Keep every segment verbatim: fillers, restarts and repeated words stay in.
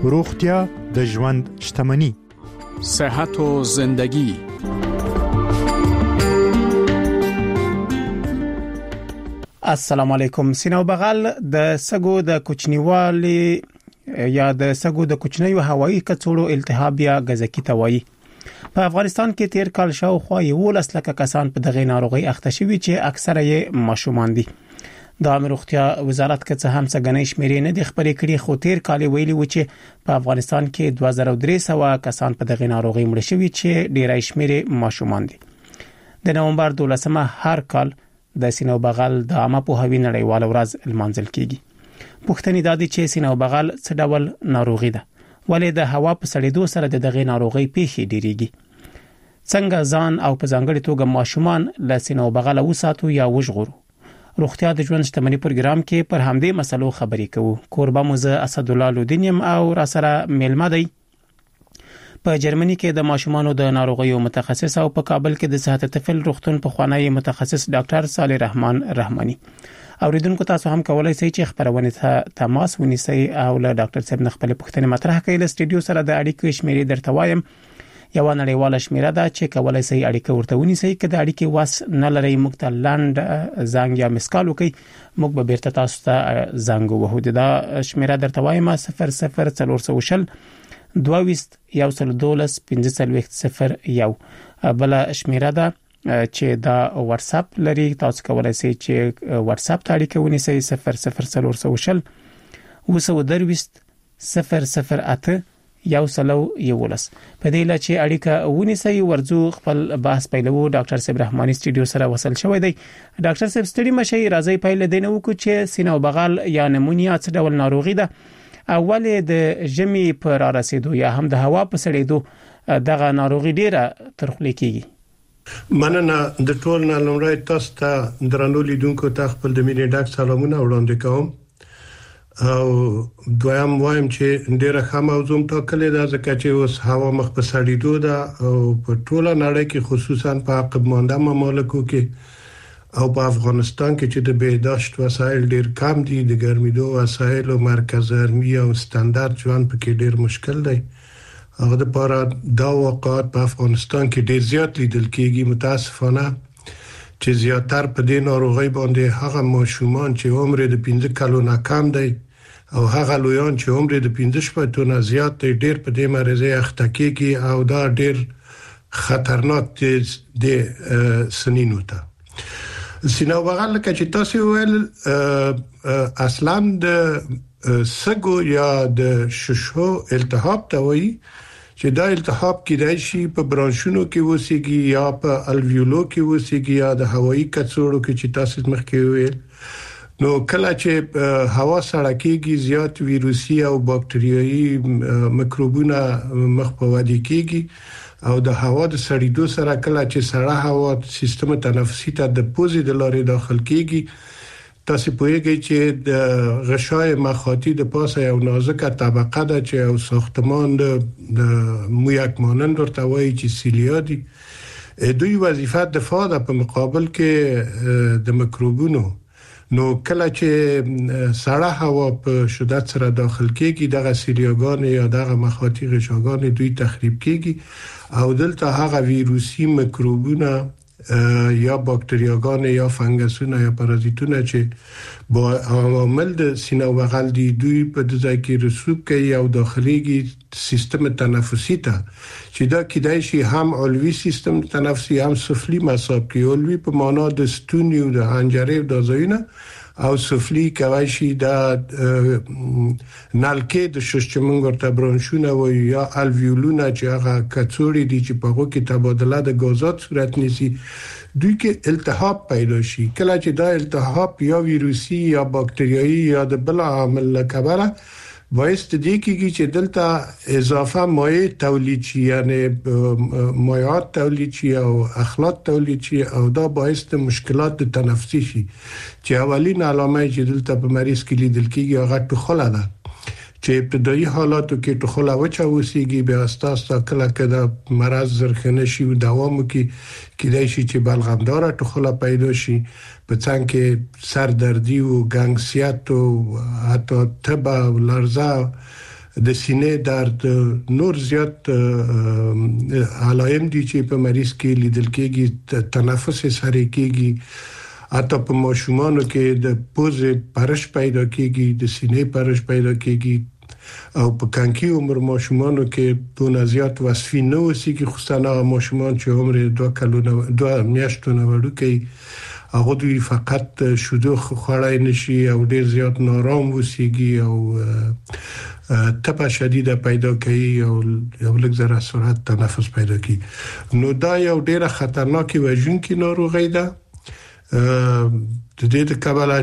روغتیا د ژوند شتمني. صحت و زندگی. السلام علیکم. سینو بغل د سګو د کوچنیوالي یا د سګو د کوچنیو هوایی کڅوړو التهاب یا غزکی توایی په افغانستان کې تیر کال شاوخوا یو لسلکه کسان په دغه ناروغي اخته شوي چې اکثره یې ماشومان دي. د امروختیا وزارت کې څه هم څه غنۍ شمیرې نه د خبرې کړي، خو تیر کال ویلي و چې په افغانستان کې دوه زره درې سوه کسان په دغه ناروغي مړ شوي چې ډیری شمیرې ماشومان دي. د نومبر دولسمه هر کال د سینو بغل د عامه پوهاوي نړیوال ورځ لمانځل کیږي. پوښتنې دا دي چې سینو بغل څه ډول ناروغي ده، ولې د هوا په سړېدو سره د دغه ناروغي پیښې ډیریږي، څنګه ځان او په ځانګړي توګه ماشومان له سینو بغل وساتو یا وژغورو. روغتیا د ژوند شتمنۍ پروګرام کې پر همدې مسلو خبرې کوو. کوربه موزه اسد الله لودینیم او را سره میلمه دی په جرمني کې د ماشومانو د ناروغیو متخصص او په کابل کې د صحت طفل روغتون په خوانی متخصص ډاکټر صالح رحمان رحماني. اوریدونکو تاسو هم کولای شئ چې خبرونه ته تماس ونیسئ او له ډاکټر صاحب نه خپل پوښتنې مطرح کړئ. له سټډیو سره د اړیکې شمیرې درته وایم. یو نړیواله شمیره ده چې کولای شئ اړیکه ورته ونیسئ. که د اړیکې واس نه لرئ موږ ته لاند زنګ یا مسکال وکړئ، موږ به بیرته تاسو ته زنګ ووهو. دا شمیره درته وایم صفر صفر څلور سوه شل دوه ویشت یو سل دولس پنځه څلوېښت صفر یو. بل شمیره ده چې دا واتس اپ لري، تاسو کولای شئ چې واتس اپ ته اړیکه ونیسئ صفر صفر څلور سوه شل اوه سوه درویشت صفر صفر اته یو سلو یولس. په دې لاره چې اړیکه ونیسئ ورځو خپل بحث پیلوو. ډاکټر صاحب رحماني سټډیو سره وصل شوی دی. ډاکټر صاحب ستړي مشي، راځي پیل دینه وکړو چې سینو بغل یا نمونیا څه ډول ناروغي ده، اول د ژمي پر رسیدو یا هم د هوا په سړېدو دغه ناروغي ډیره ترخلي کیږي. مننه د ټول نه لمړی تاسو ته درنو لیدونکو ته خپل د مینې ډاک سلامونه وړاندې کوم او دویم وایم چې ډیره ښه موضوع ټاکلې ده ځکه چې اوس هوا مخ په سړېدو ده او په ټوله نړۍ کې خصوصا په عقب مانده ممالکو کې او په افغانستان کې چې د بهداشت وسایل ډیر کم دي، د ګرمېدو وسایل او مرکز ارمي او ستاندرد ژوند پکې ډیر مشکل دی. هغه د پاره دا واقعات په افغانستان کې ډیر زیات لیدل کېږي. متاسفانه چې زیاتر په دې ناروغي باندې هغه ماشومان چې عمر د پنځه کلو نه کم دی او هغه لویان چې عمر د پنځه شپږ نه زیات دی ډیر په دې مرزه اخته کېږي او دا ډیر خطرناک دی د سنینو ته. سینو بغل کې چې تاسو ویل اصلا د سګو یا د ششو التهاب ته وایي چې دا التهاب کېدای شي په برانشونو کې وسیږي یا په الویولو کې وسیږي یا د هوایی کڅوړو کې چې تاسو مخکې ویل. نو کله چې هوا سړه کېږي زیات ویروسي او باکټریایي میکروبونه مخ په ودی کېږي او د هوا د سړېدو سره کله چې سړه هوا سیستم تنفسي ته د پوزې د لارې داخل کېږي، تاسو پوهیږئ چې د غشای مخاطی د پاسه یو نازکه طبقه ده چې او ساختمان د مویک مانند ورته وایي چې سیلیا دي. دوی وظیفه دفاع ده په مقابل کې د میکروبونو. نو کله چې سړه هوا په شدت سره داخل کېږي دغه سیلیاګان یا دغه مخاطی غشاګان دوی تخریب کېږي او دلته هغه ویروسي میکروبونه یا باکتریاګان یا فنګسونه یا پارازیتونه چې با عوامل د سینو بغل دي دوی په دې ځای کې رسوب کوي او داخليږي سیستم تنفسي ته چې دا کېدای شي هم علوي سیستم تنفسي هم سفلي مصاب کې. علوي په معنا د ستوني او د حنجرې او د ځایونه او سفلي کوي شي د نالکې د ششمنګ ورته برانشونه و یا الویولونه چې هغه کڅوړې دي چې په هغه کې تبادله د غازات صورت نیسي، دوی کې التهاب پیدا شي. کله چې دا التهاب یا ویروسي یا باکټریایي یا د بل عامل لکبره باعث دي کېږي چې دلته اضافه مایع تولید شي، یعنی مایعات تولید شي او اخلاط تولید شي او دا باعث د مشکلات تنفسي شي چې اولین علامه چې دلته په مریض کې لیدل کېږي هغه ټخله ده چې ابتدایي حالاتو کې ټخله وچه وسیږي، بیا اساسا کله کله مرض زرخنه شي او دوام کې کېدای شي چې بلغمدار ټخله پیدا شي، په څنګ کې سردردي او ګنګسیت او حتی تبه او لرزه د سینې درد نور زیات علائم دي چې په مریض کې لیدل کېږي، تنفس ساري کېږي، حتی په ماشومانو کې د پوزې پرش پیدا کېږي، د سینې پرش پیدا کېږي او په کانکي عمر ماشومانو کې دونه زیات وصفي نه وسیږي، خصوصا هغه ماشومان چې عمر دوه کلونه دوه میاشتونه وړوکي هغه دوی فقط شودو خوړای نشي او ډیر زیات نارام وسیږي او تپه شدیده پیدا کوي او یو لږ ذره سرعت تنفس پیدا کوي. نو دا یو ډیره خطرناکه وژونکې ناروغي ده. د دې د کبله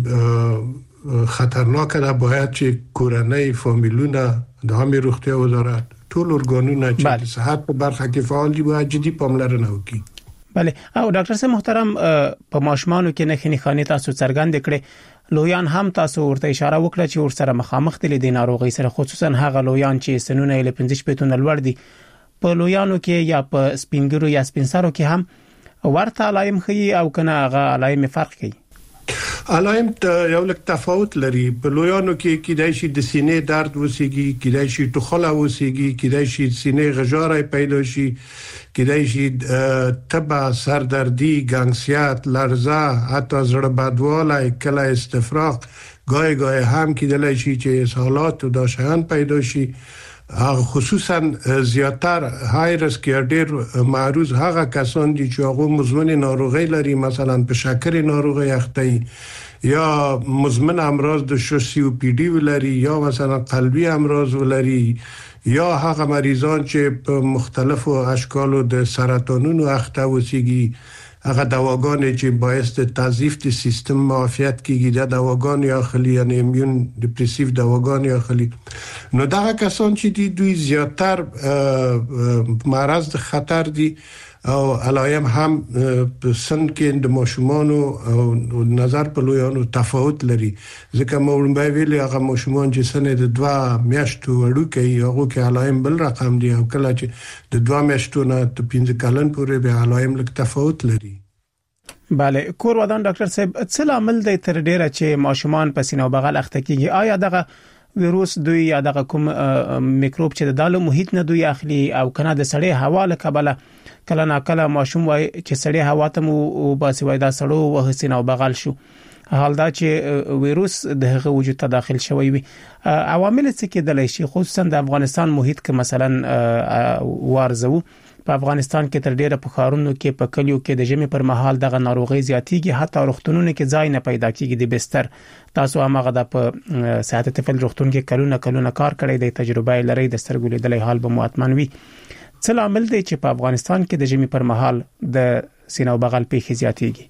چې خطرناکه ده، باید چې کورنۍ فامیلونه د عامه روغتیا وزارت ټول ارګانونه چې د صحت په برخه کې فعال دي باید جدي پاملرنه وکړي. بله او ډاکټر صاحب محترم، په ماشومانو کې نه خني خاني تاسو څرګند کړي، لویان هم تاسو ورته اشاره وکړه چې ورسره مخامخ دي د ناروغي سره، خصوصا هغه لویان چې سنونه له پنځه شپږ لوړ دي. په لویانو کې یا په سپینګرو یا سپینسارو کې هم ورته علائم خي او کنه هغه علائم فرق کوي؟ علائم یو لک تفاوت لري. په لویانو کې کیدای شي د سینې درد وسیږي، کیدای شي ټوخله وسیږي، کیدای شي سینې غژارای پیدا شي، کیدای شي تبه، سردردي، ګنګسیات، لرزه، حتی زړه بدوالی، کله استفراغ، گاهی گاهی هم کیدای شي چې اسهالات او داشان پیدا شي. خصوصا زیاتر های ریسک یا ډیر معروض هغه کسان دي چې هغه مزمن ناروغي لري، مثلا په شکر ناروغي اخته یا مزمن امراض د سی او پی ډي ولري یا مثلا قلبي امراض ولري یا هغه مریضان چې په مختلفو اشکالو د سرطانونو اخته وسیږي، هغه دواګانې چې باعث د تضعیف د سیستم معافیت کیږي، د دواګان یا خلی یعنی ایمیون ډیپریسیو دواګان یا خلی. نو دا کسان چې دي دوی زیاتر معرض د خطر دي او علائم هم په سن کې د ماشومانو او نظر په لویانو تفاوت لري. ځکه مورمبای ویلي هغه ماشومان چې سن د دوه میاشتو وړوکي هغه کې علائم بل رقم دي او کله چې د دوه میاشتو نه تر پنځه کلن پورې به علائم لږ تفاوت لري. بله کور ودان ډاکټر صاحب، څه لامل دی تر ډیره چې ماشومان په سینه او بغل اخته کیږي؟ آیا دغه ویروس دوی یا دغه کوم میکروب چې د دالو محیط نه دوی اخلي او کنه د سړې هوا له کبله کله نا کله ماشوم وای چې سړې هوا ته مو باسي وای دا سړو وه سینه او بغل شو، حال دا چې ویروس د هغه وجود ته داخل شوی وي. عوامل څه کېدلی شي خصوصا د افغانستان محیط کې مثلا وارزو؟ په افغانستان کې تر ډیره په ښارونو کې په کلیو کې د ژمي پر مهال دغه ناروغي زیاتیږي، حتی روغتونونو کې ځای نه پیدا کیږي د بستر. تاسو هغه د په صحت طفل روغتون کې کلونه کلونه کار کړی دی، تجربه لري، د سترګو لیدلې حال به مؤتمن وي. څه لامل دی چې په افغانستان کې د ژمي پر مهال د سینه او بغل پیښې زیاتیږي؟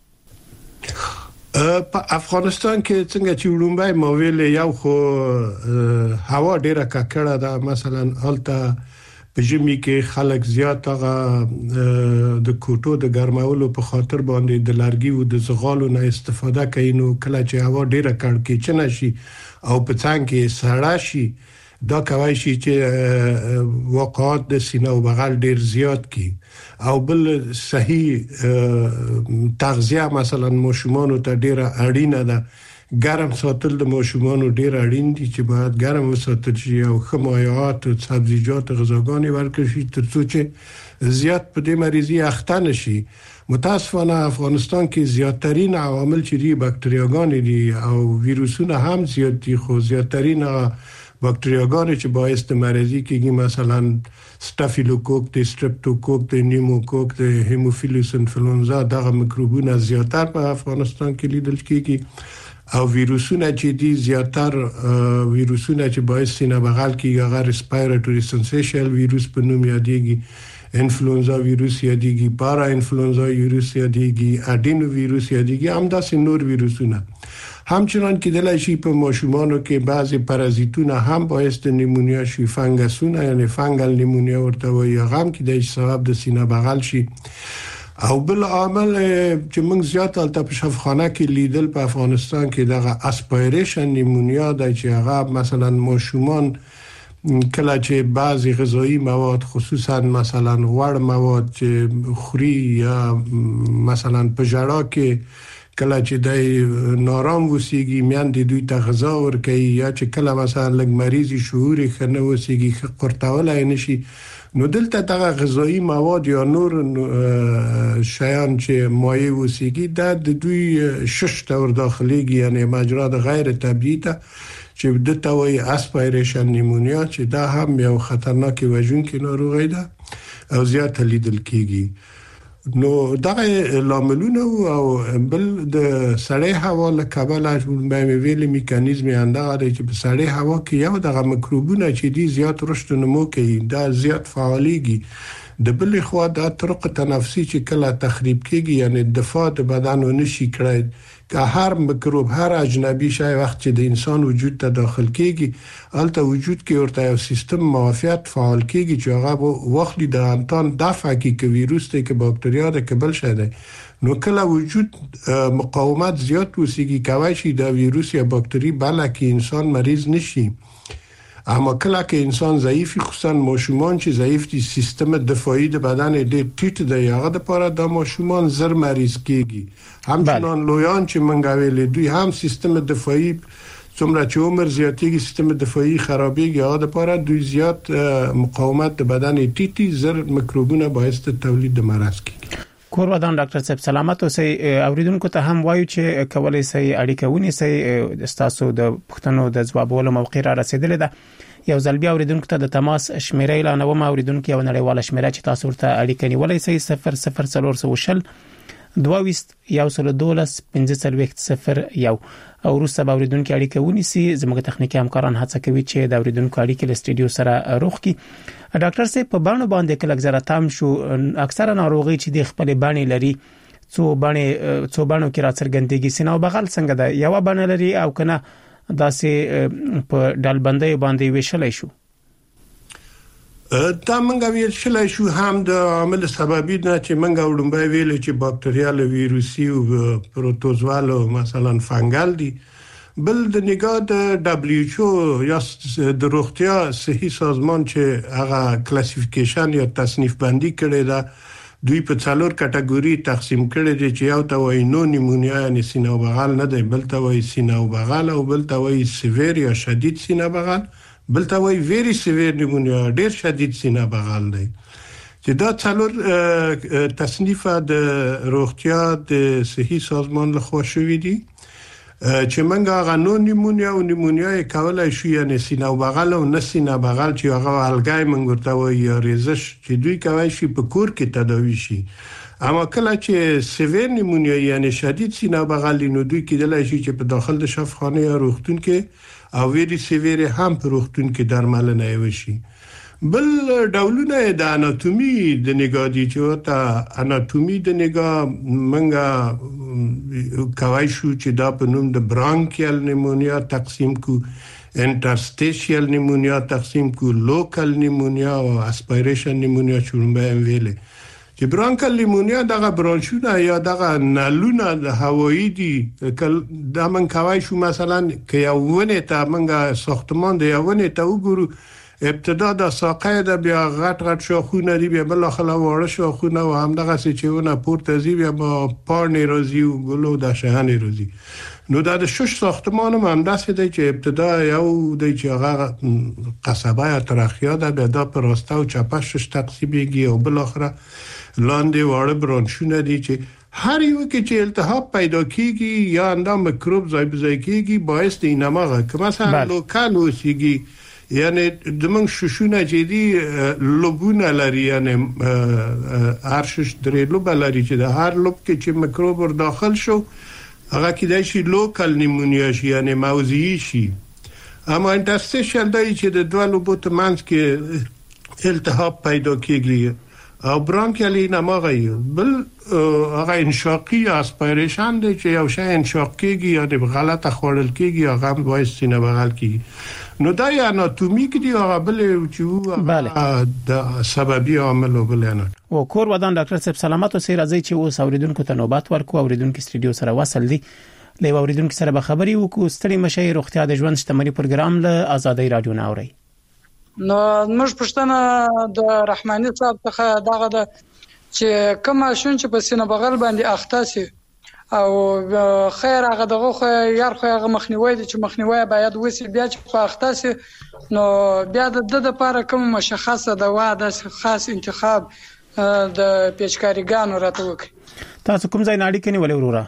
په افغانستان کې څنګه چې وړومبای ما ویل یو خو هوا ډیره ککړه ده، مثلا هلته په ژمي کې خلک زیات هغه د کوټو د ګرمولو په خاطر باندې د لرګي او د زغالو نه استفاده کوي. نو کله چې هوا ډیره کړکېچنه شي او په څنګ کې سړه شي، دا کوي شي چې وقعات د سینه او بغل ډیر زیات کی. او بل صحیح تغذیه مثلا ماشومان ته ډیره اړینه ده. ګرم ساتل د ماشومان ډیر اړین دي چې باید ګرم وساتل شي او خمایات او سبزیجات غذاګانې ورکړل شي ترڅو چې زیات په دې مریضي اخته نشي. متاسفانه افغانستان کې زیاترین عوامل چې دي بکتریاګان دي او ویروسونه هم زیات دي، خو زیاترین بکتریاګان چې باعث د مریضي کېږي مثلا ستافیلوکوک، د سترپټوکوک، د نیموکوک، د هیموفیلوس انفلونزا، دغه میکروبونه زیاتر په افغانستان کې لیدل کېږي. او ویروسونه چې دي زیاتر ویروسونه چې باعث سینه بغل کې هغه ریسپایرټوري سنسیشل ویروس په نوم یادېږي، انفلونزا ویروس یادېږي، پارا انفلونزا ویروس یادېږي، اډینو ویروس یادېږي، همداسې نور ویروسونه. همچنان کېدلای شي په ماشومانو کې بعضي پرازیتونه هم باعث د نیمونیا شي، فنګسونه یعنی فنګل نیمونیا ورته وایي، هغه هم کېدای شي سبب د سینه بغل شي. او بل عامل چې موږ زیات البته په شفاخانه کې لیدل په افغانستان کې دغه اسپایریشن نیمونیا د چې هغه مثلا ماشومان کله چې بعضی غذایی مواد خصوصا مثلا غوړ مواد چې خوري یا مثلا په جړا کې کله چې د نارام وسیږي میاندې دوی ته غذا ورکوي یا چې کله مثلا لږ مریضي شعور یې ښه نه وسیږي قرتولی نشي نو دلته دغه غذایی مواد یا نور شیان چې مایع وسیږي دا د دوی شش ته ورداخلیږي یعنی مجرا د غیر طبیعي ته چې د توي اسپایریشن نیمونیا چې دا هم یو خطرناک وژونکي ناروغي ده او زیات لیدل کیږي نو دغه لاملونه او بل د سړې هوا له کبله مې ویلي میکانیزم اندغه چې په سړې هوا کې یو دغه میکروبونه چې دي زیات رشد نمو کوي دا زیات فعالیږي د بل خوا د طرق تنفسي چې کله تخریب کیږي یعنی دفاع د بدن ونشي کړی که هر میکروب هر اجنبي شی وخت چې د انسان وجود ته داخل کیږي البته وجود کې ورته یو سیستم معافیت فعال کیږي چې هغه وخت د انتان دفع کوي که ویروس ته که باکتریا ده که بل شی ده نو کله وجود مقاومت زیات وسیږي کوي شي د ویروس یا باکتری بلکې انسان مریض نشي اما کله که انسان ضعیفی خصوصا ماشومان چې ضعیف دي سیستم دفاعي د بدن ډېر ټیټ دی هغه د لپاره د ماشومان زر مریض کیږي همچنان لویان چې منګه ویلې دوی هم سیستم دفاعي څومره چې عمر زیاتېږي سیستم دفاعي خرابېږي هغه د لپاره دوی زیات مقاومت د بدن ټیټي زر میکروبونه باعث تولید د مرض کیږي کور ودان ډاکټر صاحب سلامت اوسئ اوریدونکو ته هم وایو چې کولای شي اړیکه ونیسئ تاسو د پښتنو د ځوابولو موقع را رسیدلې ده یو ځل بیا اوریدونکو ته د تماس شمیره اعلان ومه اوریدونکو یو نړیواله شمیره چې تاسو ورته اړیکه نیولای شئ صفر صفر څلور سوه دویست یو سل دولس پنځه څلوېښت صفر یو او وروسته به اوریدونکو اړیکه ونیسي زموږ تخنیکی همکاران هڅه کوي چې د اوریدونکو اړیکې له سټډیو سره روغ کړي ډاکټر صاحب په باندې باندې کله زره تام شو اکثره ناروغي چې د خپل باندې لري څو باندې څو باندې کې راڅرګندېږي سینه او بغل څنګه ده یو باندې لري او کنه داسې په ډلبندۍ باندې ویشلای شو دا منګه ویل شلای شو هم د عامل سببي نه چې منګه وډمبای ویل چې باکټریال ویروسي او پروتوزوال مثلا فنګل دي بل د نگاه د دبلیو ایچ او یا د روغتیا صحي سازمان چې هغه کلاسیفیکیشن یا تصنیف بندي کړي دا دوی په څلور کټګوري تقسیم کړي دي چې یو ته وایي نو نیمونیا یعنی سینه او بغل نه دی بل ته وایي سینه او بغل او بل ته وایي سیویر یا شدید سینه بغل بل ته وایي ویری سیویر نیمونیا ډیر شدید سینه بغل دی چې دا څلور تصنیف د روغتیا د صحي سازمان لخوا شوی دي چې منګه هغه نو نیمونیا او نیمونیا کولای شي یعنی سینه او بغل او نسینه بغل چې هغه الګای منګورته وي یا ریزش چې دوی کوي شي په کور کې تداوی شي اما کله چې سیویر نیمونیا یعنی شدید سینه بغل نو دوی کېدلای شي چې په داخل د شفاخانه یا روغتون کې او ویری سیویر هم په روغتون کې درملنه وشي بل ډولونه د اناتومي د نگاه دي چې ته اناتومي د نگاه منګه کوي شو چې دا په نوم د برانکیال نیمونیا تقسیم کو انټرسټیشیل نیمونیا تقسیم کو لوکل نیمونیا او اسپایریشن نیمونیا چورمبه ویلې چې برانکل نیمونیا دغه برانشونه یا دغه نلونه د هوایی دي دا من کوي شو مثلا که یو ونه ته منګه ساختمان دی یو ونه ته وګورو ابتدا د ساقه د بیا غټ غټ شاخونه دی بیا بل خلا وړه شاخونه او هم دغه چې پورته زی بیا با پارنی روزي او ګلو د شهانه روزي نو دا د شش ساختمان هم داسې دی چې ابتدا یو د چې هغه قصبه یا ترخیا ده بیا د پراسته او چپه شش تقسیمېږي او بل اخره لاندې واړه برانشونه دي چې هر یو کې چې التهاب پیدا کیږي یا اندام میکروب ځای په ځای کیږي باعث د اینمغه که مثلا لوکال وسیږي یعنی دمنګ ششونه چې دي لوبونه لري یعنی هر شش درې لوب لري چې د هر لوب کې چې میکروب ور داخل شو هغه کې د شي لوکل نیمونیا شي یعنی موضعي شي اما انټرسټیشل دی چې د دوه لوبو ترمنځ کې التهاب پیدا کیږي او برانکیال اینمغه بل هغه انشاقي اسپایریشن دی چې یو شی انشاق کیږي یا د غلطه خوړل کیږي هغه باعث سینه بغل کیږي نو دا یا اناتومیک دی هغه بل چې د سببي عامل بل نه او کور ودان ډاکټر صاحب سلامت اوسئ راځي چې اوس اوریدونکو ته نوبت ورکو اوریدونکو سټډیو سره وصل دي له اوریدونکو سره به خبري وکړو ستړي مشي روغتیا د ژوند شتمنۍ پروګرام له آزادۍ رادیو نه اوري نو موږ پښتنه د رحماني صاحب څخه دغه د چې کوم شون چې په سینه بغل باندې اخته سي او خیر هغه دغه خو یار خو هغه مخنیوي دي چې مخنیوي باید وسی بیا چې په اخته سي نو بیا د د لپاره کوم مشخصه دوا د خاص انتخاب د پیچکاریګانو راته وکړي. تاسو کوم ځای ناړي کني ولې وروره؟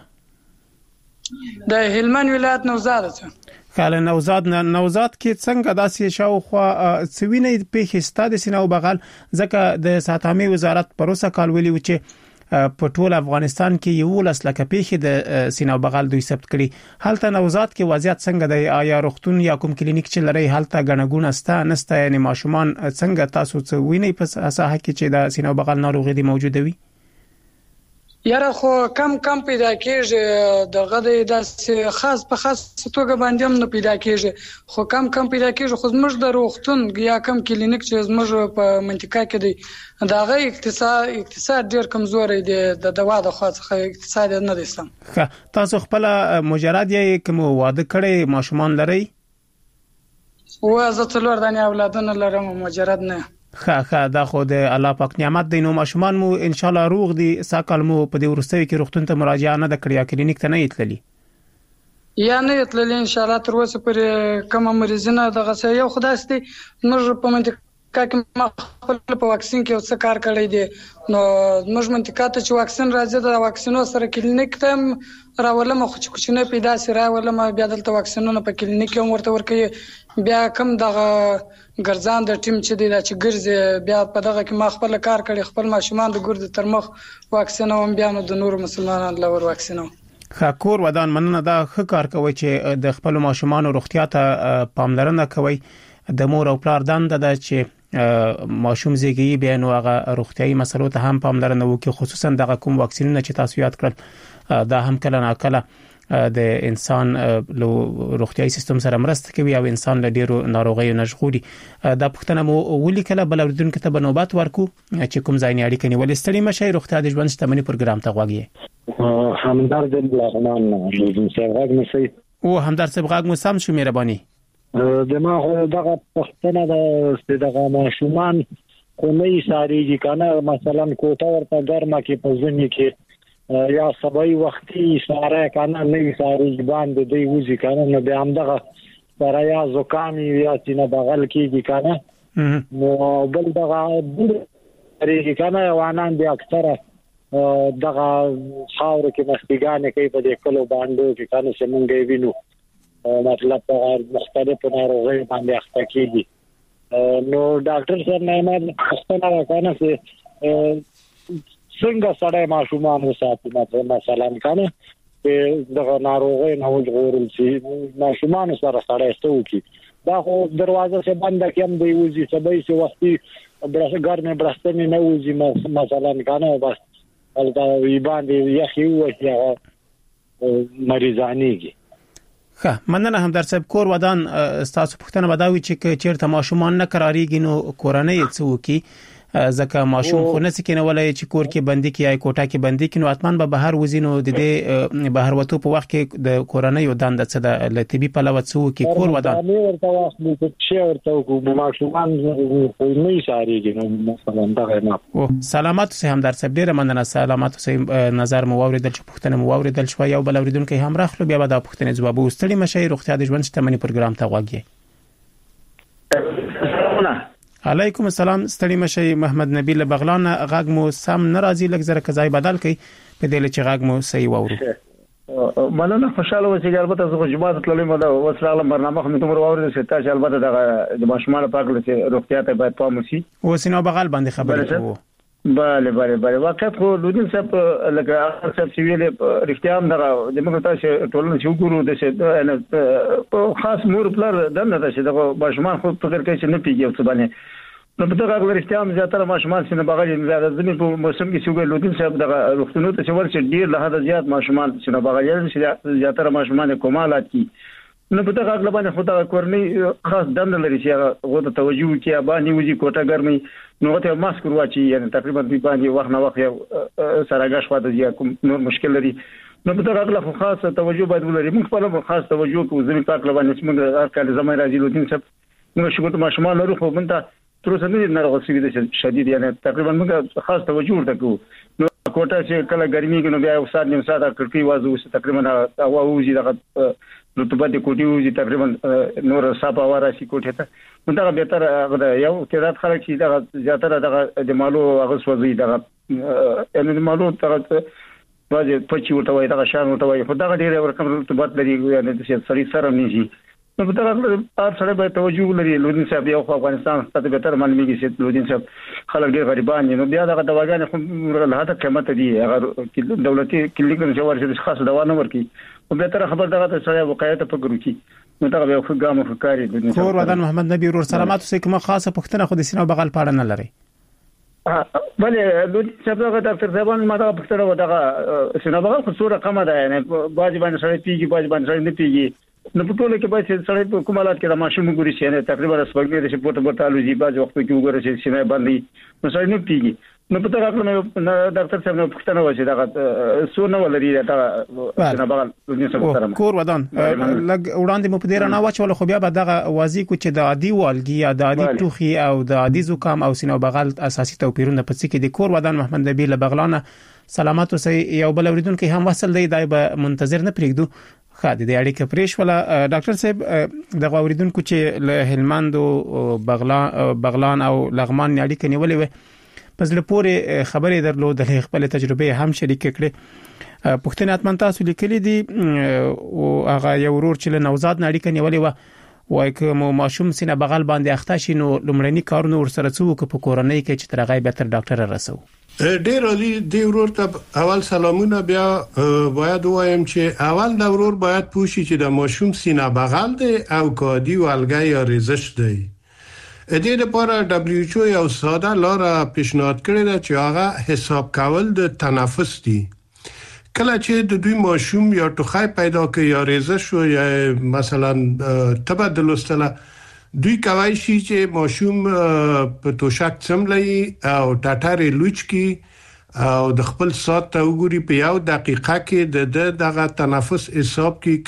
د هلمند ولایت نوزاد څخه. کله نوزاد نوزاد کې څنګه داسې شاوخوا سوینې په ستاد سينو بغل ځکه د ساتامي وزارت پروسه کال ویلي و چې په ټول افغانستان کې یو لسلکه پیښې د سينو بغل دوی ثبت کړي. هلته نوزاد کې وضعیت څنګه دی؟ آیا روغتون یا کوم کلینیک چې لري هلته غنګونه ستا نسته؟ یعنی ماشومان څنګه تاسو څه ویني په ساحه کې چې د سينو بغل ناروغي دی موجوده وي؟ یاره خو کم کم پیدا کېږي دغه د خاص په خاص توګه باندې هم نه پیدا کېږي خو کم کم پیدا کېږي خو زموږ د روغتون یا کم کلینیک چې زموږ په منطقه کې دی دغه اقتصاد اقتصاد ډیر کمزوري دی د دوا د خاص اقتصاد نه دی سم. تاسو خپل مجرد یې کوم واده کړی ماشومان لري؟ و زه څلور دانه اولادونه لرم مجرد نه. خا خا دا خو د الله پاک نعمت دی. نو ماشومان مو ان شاء الله روغ دي. ساکل مو په دې ورستوي کې روغتون ته مراجعه نه د کړیا کلینیک ته نه یتللی یا نه یتللی ان شاء الله تر اوسه پر کوم مریضونه دغه څه یو خدای ستي موږ په منطقه کې مخفل په واکسین کې څه کار کړی دی نو موږ منطقه ته چې واکسین راځي د واکسینو سره کلینیک ته راولم خو چې کوچنه پیدا سي راولم بیا دلته واکسینونه په کلینیک کې ورته ورکړي بیا کوم دغه ګرځان د ټیم چې دی چې ګرځي بیا په دغه کې ما خپل کار کړی خپل ماشومان د ګرځ تر مخ واکسینوم بیا نو د نور مسلمانانو لور واکسینوم. خاکور ودان مننه دا ښه کار کوي چې د خپل ماشومان روغتیا ته پاملرنه کوي. د مور او پلار دنده ده چې ماشوم زیږي بیا نو هغه روغتيایي مسلو ته هم پاملرنه وکړي خصوصا دغه کوم واکسینونه چې تاسو یاد کړل دا هم کله ناکله د انسان له روغتيایي سیستم سره مرسته کوي او انسان له ډیرو ناروغیو نه ژغوري. دا پښتنه مو ولي کله بل اوریدونکو ته بنوبات ورکو چې کوم ځای نه اړیکه نیول ستړي مشي روغتیا د ژوند شتمنۍ پروګرام ته غوږی همدار د بلغمان د سرغاګ مسي او همدار سبغاګ مو سم شو مهرباني دماغ دغه پښتنه د دغه ماشومان خو نه ساريږي کنه مثلا کوټه ورته ګرمه کې په ځنی کې یا سبای وختي ساره کنه نه ساری باندې دی وځي کنه نو به هم دغه سره یا زکام یا چې بغل کېږي کنه نو بل دغه ریږي کنه وانان دي اکثره دغه خاور کې مستګانې کوي په دې کلو باندې چې کنه څنګه وینو مطلب مختلف ناروغي باندې اخته کېږي نو ډاکټر سره نه ما خپل راکنه چې څنګه سړی ماشومان وساتي مثلا کنه دغه ناروغي نه وژغورل شي ماشومان سره سړی ستوي دا خو دروازه څخه بنده کېم دی وځي سبای سي وختي برسه ګرمه برستنی نه وځي مثلا کنه بس البته وی باندې یخي وځي مریضانيږي. ښه مننه همدار صاحب کور ودان تاسو پښتنه بداوي چې چیرته ماشومان نه قراریږي نو کورنۍ څه وکي ځکه ماشوم خو نه سکینه ولای چې کور کې بندي کې یا کوټه کې بندي کې نو اتمن به بهر وزینو د دې بهر وته په وخت کې د کورنۍ ودان د څه د لتبي په لوت سو کې کور ودان ورته وخت چې ورته کو ماشومان نه ساريږي نو مثلا دغه نه او سلامات سه همدار صاحب ډیره مننه سلامات سه نظر مو اوریدل چې پښتنه مو اوریدل شو یو بل اوریدونکو هم راخلو بیا به د پښتنه جواب وستړي مشه روغتیا د ژوند شتمنۍ پروګرام ته غوږی. علیکم السلام ستړي مشي محمد نبیل بغلان غاګ مو سم ناراضي لګ زره کځای بدل کړي په دې لچ غاګ مو صحیح وورو مننه خوشاله و چې البته زه جماعت تللم دا وسره برنامه خو تمر ووري چې تاسو البته د ماشومان په اړه چې روغتیا ته باید پام وشي او سينو بغل باندې خبرې کوو bale bale bale واقعیت خو لودین صاحب لکه هغه صاحب چې ویلې رښتیا هم دغه د موږ تاسو ټولنه چې وګورو د څه خاص مور پلار دنه چې دغه ماشومان خو په فکر کې چې نه پیږي څه باندې نو په دغه غوړ رښتیا هم زیاتره ماشومان چې نه بغل زیاده ځنې په موسم کې چې لودین صاحب دغه وختونو ته چې ورسې ډیر له حد زیات ماشومان چې نه بغل چې زیاتره ماشومان کومالات کی نو په دغه غلبانه خو دا کورنۍ خاص دنده لري چې هغه غوډه توجه کوي باندې وځي کوټه ګرمي نو ته ماسک ورواچي یعنی تقریبا په باندې وخت نه وخت سره غاښ واده یا کوم نور مشکل لري نو په دغه غلبانه خاص توجه باید ولري موږ په خپل خاص توجه کوو ځینې پاک لبانه چې موږ هر کله زمای راځي لودین صاحب موږ شګو ته ماشومان لرو خو مونږ ته تر اوسه نه ناروغ شوی دی شدید یعنی تقریبا موږ خاص توجه ورته کوو نو کوټه چې کله ګرمي کې نو بیا یو سات نیم سات کړکۍ وازو تقریبا هوا وځي دغه رطوبت کوټي وځي تقریبا نور صاف هوا راشي کوټه ته نو دا به تر یو تعداد خلک چې دغه زیاتره دغه د مالو هغه سوځي دغه ان د مالو تر واځي پچی وټه وای دغه شان وټه وای خو دغه ډیره ورکم رطوبت لري یعنی د سړی سره نشي نو په دغه اړ سره به توجه لري لودین صاحب یو افغانستان ستاسو به تر معلومیږي چې لودین صاحب خلک ډیر غریبان دي نو بیا دغه دواګان خو له هغه قیمت دي هغه دولتي کلینیکونو چې ورشي خاص دوا نه ورکي او به تر خبر دغه سره وقایت په ګرو کی نو دغه یو ګام فکرې دي کور ودان محمد نبی ور سلامات اوسې کومه خاصه پښتنه خو د سینو بغل پاړه نه لري بله لودین صاحب دغه ډاکټر صاحبان ما دغه پښتنه دغه سینو بغل خو صورت کمه ده یعنی باج باندې سره پیږي باج باندې سره نه پیږي نو په ټولو کې به چې سړی په کومالات کې د ماشوم ګوري چې نه تقریبا سپګې د شپوت بوتالو جی باز وخت کې وګوري چې سینې باندې نو سړی نه پیږي نو په تاسو نه ډاکټر صاحب نو پښتنه وځي دا سو نه ولري دا نه بغل لودین صاحب سره کور ودان لګ وړاندې مو په دې رانه واچول خو بیا به دغه وازی کو چې د عادي والګي یا د عادي ټوخي او د عادي زکام او سینو بغل اساسي توپیرونه په څه کې د کور ودان محمد نبی له بغلانه سلامات اوسې یو بل اوریدونکو هم وصل دی دای به منتظر نه پرېږدو خاطر د اړیکه پرېښ ولا ډاکټر صاحب د غوړیدونکو چې له هلمند او بغلان بغلان او لغمان اړیکه نیولې و پس له پورې خبرې درلود د خپل تجربه هم شریک کړې پښتنه اتمن تاسو لیکلي دي او هغه یو ورور چې له نوزاد اړیکه نیولې و وای کوم ماشوم سینه بغل باندې اخته شي نو لمړنی کارونه ورسره څوک په کورنۍ کې چې ترغه به تر ډاکټر رسو ډیر علي دی ورور ته اول سلامونه بیا باید وایم چې اول د ورور باید پوښي چې د ماشوم سینه بغل دی او کادي والګي یا ریزش دی د دې لپاره دبليو ایچ او یو ساده لار پیشنهاد کړی دی چې هغه حساب کول د تنفس دی کله چې د دوی ماشوم یا ټوخی پیدا کوي یا ریزش او یا مثلا تبدل واستله دوی کوي شي چې ماشوم په توشک څملي او ټاټاري لوچ کی او د خپل سات ته وګوري په یو دقیقه کې د دغه تنفس حساب کې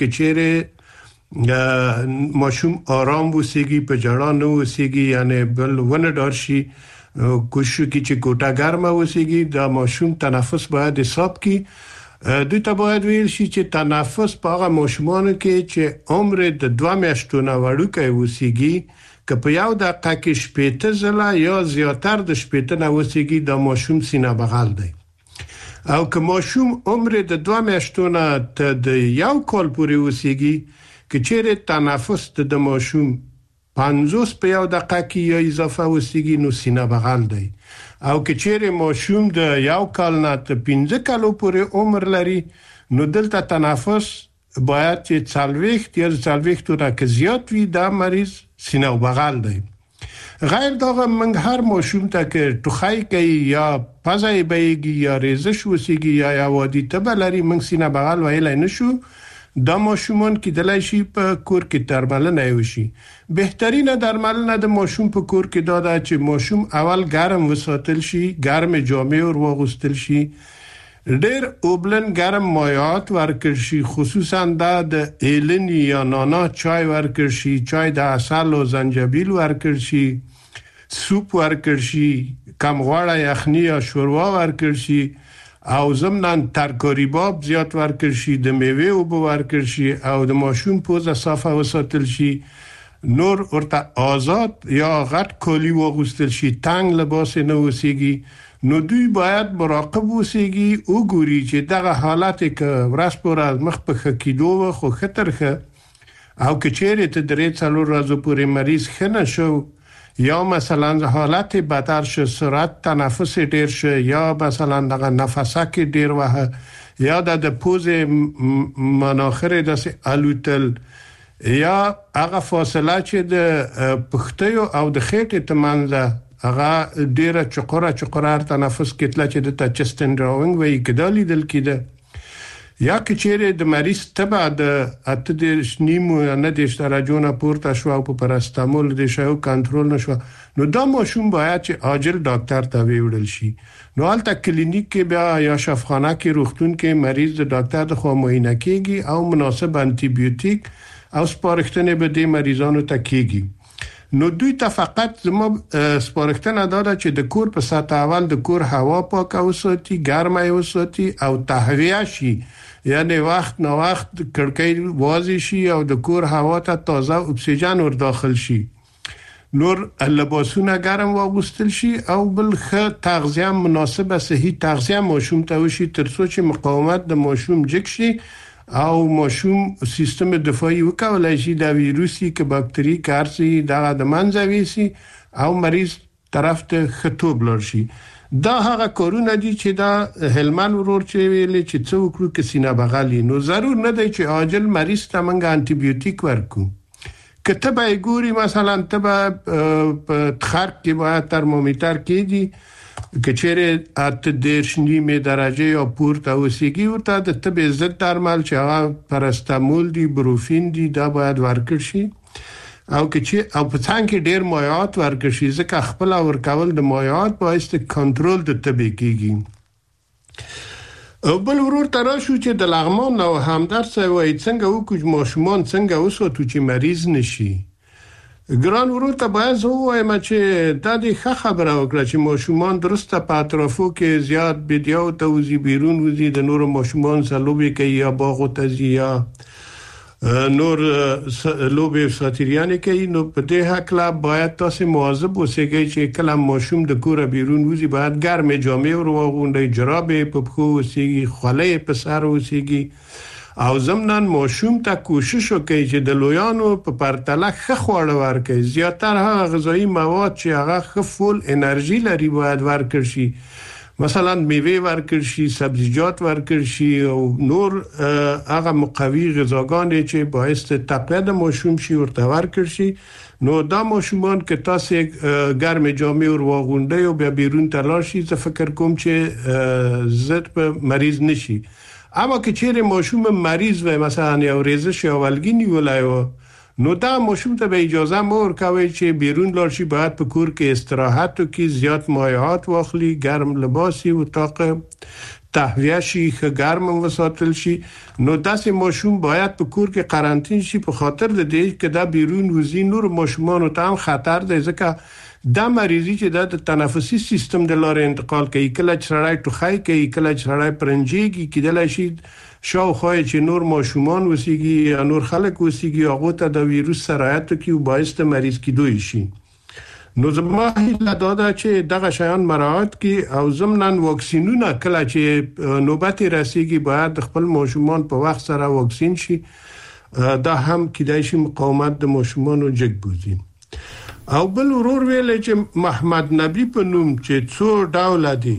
کچېره ماشوم آرام وسیږي په جړا نه وسیږي یعنی بل ونه دارشي کوشش کی چې ګوټه ګرمه وسیږي د ماشوم تنفس باید حساب کی دوی ته باید ویل شي چې تنفس په هغه ماشومانو کې چې عمر د دوه میاشتو نه وړوکی وسیږي که په یو دقیقه کې شپېته ځله یا زیاتر د شپېته نه وسیږي د ماشوم سینه بغل دی او که ماشوم عمر د دوه میاشتو نه ته د یو کال پورې وسیږي که چیرې تنفس د ماشوم پنځوس په یو دقیقه کې یا اضافه وسیږي نو سینه بغل دی او که چیرې ماشوم د یو کال نه تر پنځه کالو پورې عمر لري نو دلته تنفس باید چې څلوېښت یا څلوېښت نه زیات وي دا مریض سینه بغل دی غیر دغه منګ هر ماشوم ته کې ټوخی کوي یا پزه یې بهیږي یا ریزش وسیږي یا یا وادي تبه لري منګ سینه بغل ویلای نشو دا ماشومان کې دلای شي په کور کې درملنه وشي بهترینه درملنه د ماشوم په کور کې دا ده چې ماشوم اول ګرم وساتل شي ګرم جامې ور واغوستل شي ډېر اوبلن ګرم مایعات ورکړ شي خصوصا د ایلنی یا نانا چای ورکړ شي چای د عسل او زنجبیل ورکړ شي سوپ ورکړ شي کم غوړه یخني یا شوروا ورکړ شي او زمنان ترکاری باب زیات ورکړ شي د میوه او بو ورکړ شي او د ماشوم پوزه صافه وساتل شي نور ورته آزاد یا غټ کولی وغوستل شي تنگ لباس نه وسیږي نو دوی باید مراقب وسیږي او ګوري چې دغه حالت کې ورځ پر ورځ مخ په کېدو خو خطرخه او که چیرې ته درې څلور ورځې پورې مریض خنه شو یا مثلا حالت بدتر شو سرعت تنفس ډیر شو یا مثلا دغه نفسه کې ډیر وه یا د پوزې مناخره د الوتل یا هغه فاصله چې د پښتیو او د خېټې ترمنځ هغه ډیره چقره چقره تنفس کېدل چې د چستن دراونګ وایي کېدلی دل کېده یا که چیرې د مریض تبع د اته د شنیمو نه د درجونه پورته شو او په پاراستامول د شاو کنټرول نشو نو دا ماشوم باید چې عاجل ډاکټر ته ویوړل شي نو البته کلینیک کې بیا یا شفاخانه کې روغتون کې مریض د ډاکټر د خوا معاینه کیږي او مناسب انټي بیوټیک او سپارښتنې به د مریضانو ته کیږي نو دوی ته فقط زمو سپارښتنه ده چې د کور په سطح اول د کور هوا پاکه وساتي، ګرمه وساتي او تهویه شي، یعنی وخت نه وخت کړکۍ وازي شي او د کور هوا ته تازه اکسیجن ور داخل شي. نور لباسونه ګرم واغوستل شي او بل ښه تغذیه، مناسبه صحي تغذیه ماشوم ته وشي تر څو چې مقاومت د ماشوم جګ شي او ماشوم سیستم دفاعي وکولای شي د ویروسي که باکتری کارسي دغه د منځه ویسي او مریض طرف ته خطوب لور شي. دا هغه کارونه دي چې دا هلمن ورور چې ویلي چې څو وکړو که سینه بغلی، نو ضرور نه دی چې عاجل مریض ته منګه انټي بیوټیک ورکو. که ته به ګوري مثلا ته به په تخار کې باید ترمومتر کې دي که چیرې اته دېرش نیمې درجه یا پورته اوسېږي ورته د طبې ضد درمل چې هغه پرستامول دي، بروفین دي، دا باید ورکړ شي. او که چې او په څنګ کې ډېر مایعات ورکړ شي ځکه خپله ورکول د مایعات باعث د کنټرول د طبې کېږي. او بل ورور ته راشو چې د لغمان او همدرد صاحب وایي څنګه وکړو ماشومان څنګه وساتو چې مریض نشي. ګران ورور ته باید زه ووایم چې دا د ښه خبره وکړه چې ماشومان درسته په اطرافو کې زیات بیدیاو ته وځي، بیرون وځي، د نورو ماشومان سره لوبې کوي یا باغو ته ځي یا نور لوبې ساتیریانې کوي. نو په دې هکله باید تاسې مواظب اوسئ چې کله ماشوم د کوره بیرون وځي باید ګرمې جامې ور واغوندئ، جرابې په پښو اوسېږي، خولۍ په سر اوسېږي او ضمناً ماشوم ته کوشش وکړئ چې د لویانو په پرتله ښه خواړه ورکړئ. زیاتره هغه غذایي مواد چې هغه ښه فول انرژي لري باید ورکړ شي، مثلا میوه ورکړ شي، سبزیجات ورکړ شي او نور هغه مقوي غذاګانې چې باعث تقویت د ماشوم شي ورته ورکړ شي. نو دا ماشومان که تاسې ګرمې جامې ور واغوندئ او بیا بیرون ته لاړ شي زه فکر کوم چې زد په مریض نشي. اما که چیرې ماشوم مریض وي مثلا یو ریزش یا ولګي نیولی و نو دا ماشوم ته به اجازه مه ورکوئ چې بیرون لاړ شي، باید په کور کې استراحت وکړي، زیات مایعات واخلي، ګرم لباس یې اتاق تهویه شي، ښه ګرم وساتل شي. نو داسې ماشوم باید په کور کې قرنطین شي په خاطر د دې که دا بیرون وځي نور ماشومانو ته هم خطر دی ځکه دا مریضي چې دا د تنفسي سیستم د لارې انتقال کوي. کله چې سړی ټوخی کوي، کله چې سړی پرنجېږي، کیدلی شي شاوخوا چې نور ماشومان وسیږي یا نور خلک وسیږي هغو ته د ویروس سرایت وکړي او باعث د مریض کېدو شي. نو زما هیله دا ده چې دغه شیان مراعات کړي او ضمناً واکسینونه کله چې نوبت رسیږي باید خپل ماشومان په وخت سره واکسین شي. دا هم کېدای شي مقاومت د ماشومانو جګ بوزي. او بل ورور ویلی چې محمد نبی په نوم چې څو ډوله دي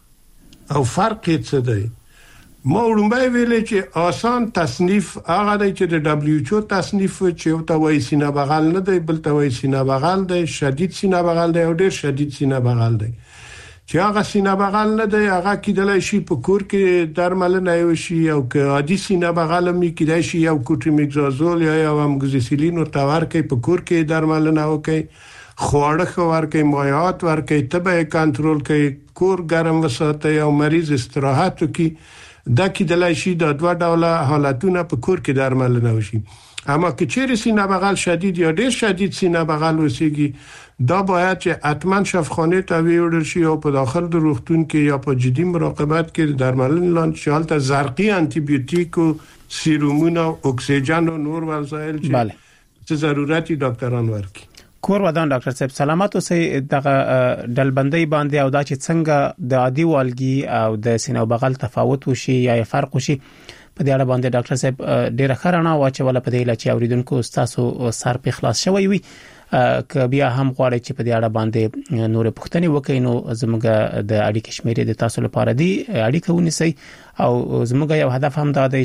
او فرق یې څه دی. ما وړومبی ویلی چې آسان تصنیف هغه دی چې د دبلیو ایچ او تصنیف چې یو ته وایي سینه بغل نه دی، بل ته وایي سینه بغل دی، شدید سینه بغل دی او ډېر شدید سینه بغل دی. چې هغه سینه بغل نه دی هغه کېدلی شي په کور کې درملنه وشي او که عادي سینه بغل هم کېدای شي یو کوټریمکزازول یا یو اموکسیسیلین ورته ورکړئ، په کور کې درملنه وکړئ، خواړه ښه ورکړئ، مایعات ورکړئ، تبه یې کنټرول کړئ، کور ګرم وساتئ او مریض استراحت وکړي. دا کېدلی شي دا دوه ډوله حالتونه په کور کې درملنه وشي. اما که چیرې سینه بغل شدید یا ډېر شدید سینه بغل وسیږي دا باید چې حتما شفاخانې ته ویوړل شي او په داخل د روغتون کې یا په جدي مراقبت کې درملنې لاندې شي. هلته زرقي انټي بیوټیک او سیرومونه او اکسیجن او نور وسایل چې څه ضرورت ډاکټران ورکړي. کور ودان ډاکټر صاحب سلامات اوسئ. دغه ډلبندۍ باندې او دا چې څنګه د عادي والګي او د سینه بغل تفاوت وشي یا فرق وشي په دې اړه باندې ډاکټر صاحب ډیره خرانه واچوله په دې لچ اوریدونکو تاسو سر په خلاص شوی وي که بیا هم غواړئ چې په دې اړه باندې نور پوښتنې وکړئ نو زموږ د اړیکې شمیرې د تاسو لپاره دی اړیکه ونیسئ او زموږ یو هدف هم دا دی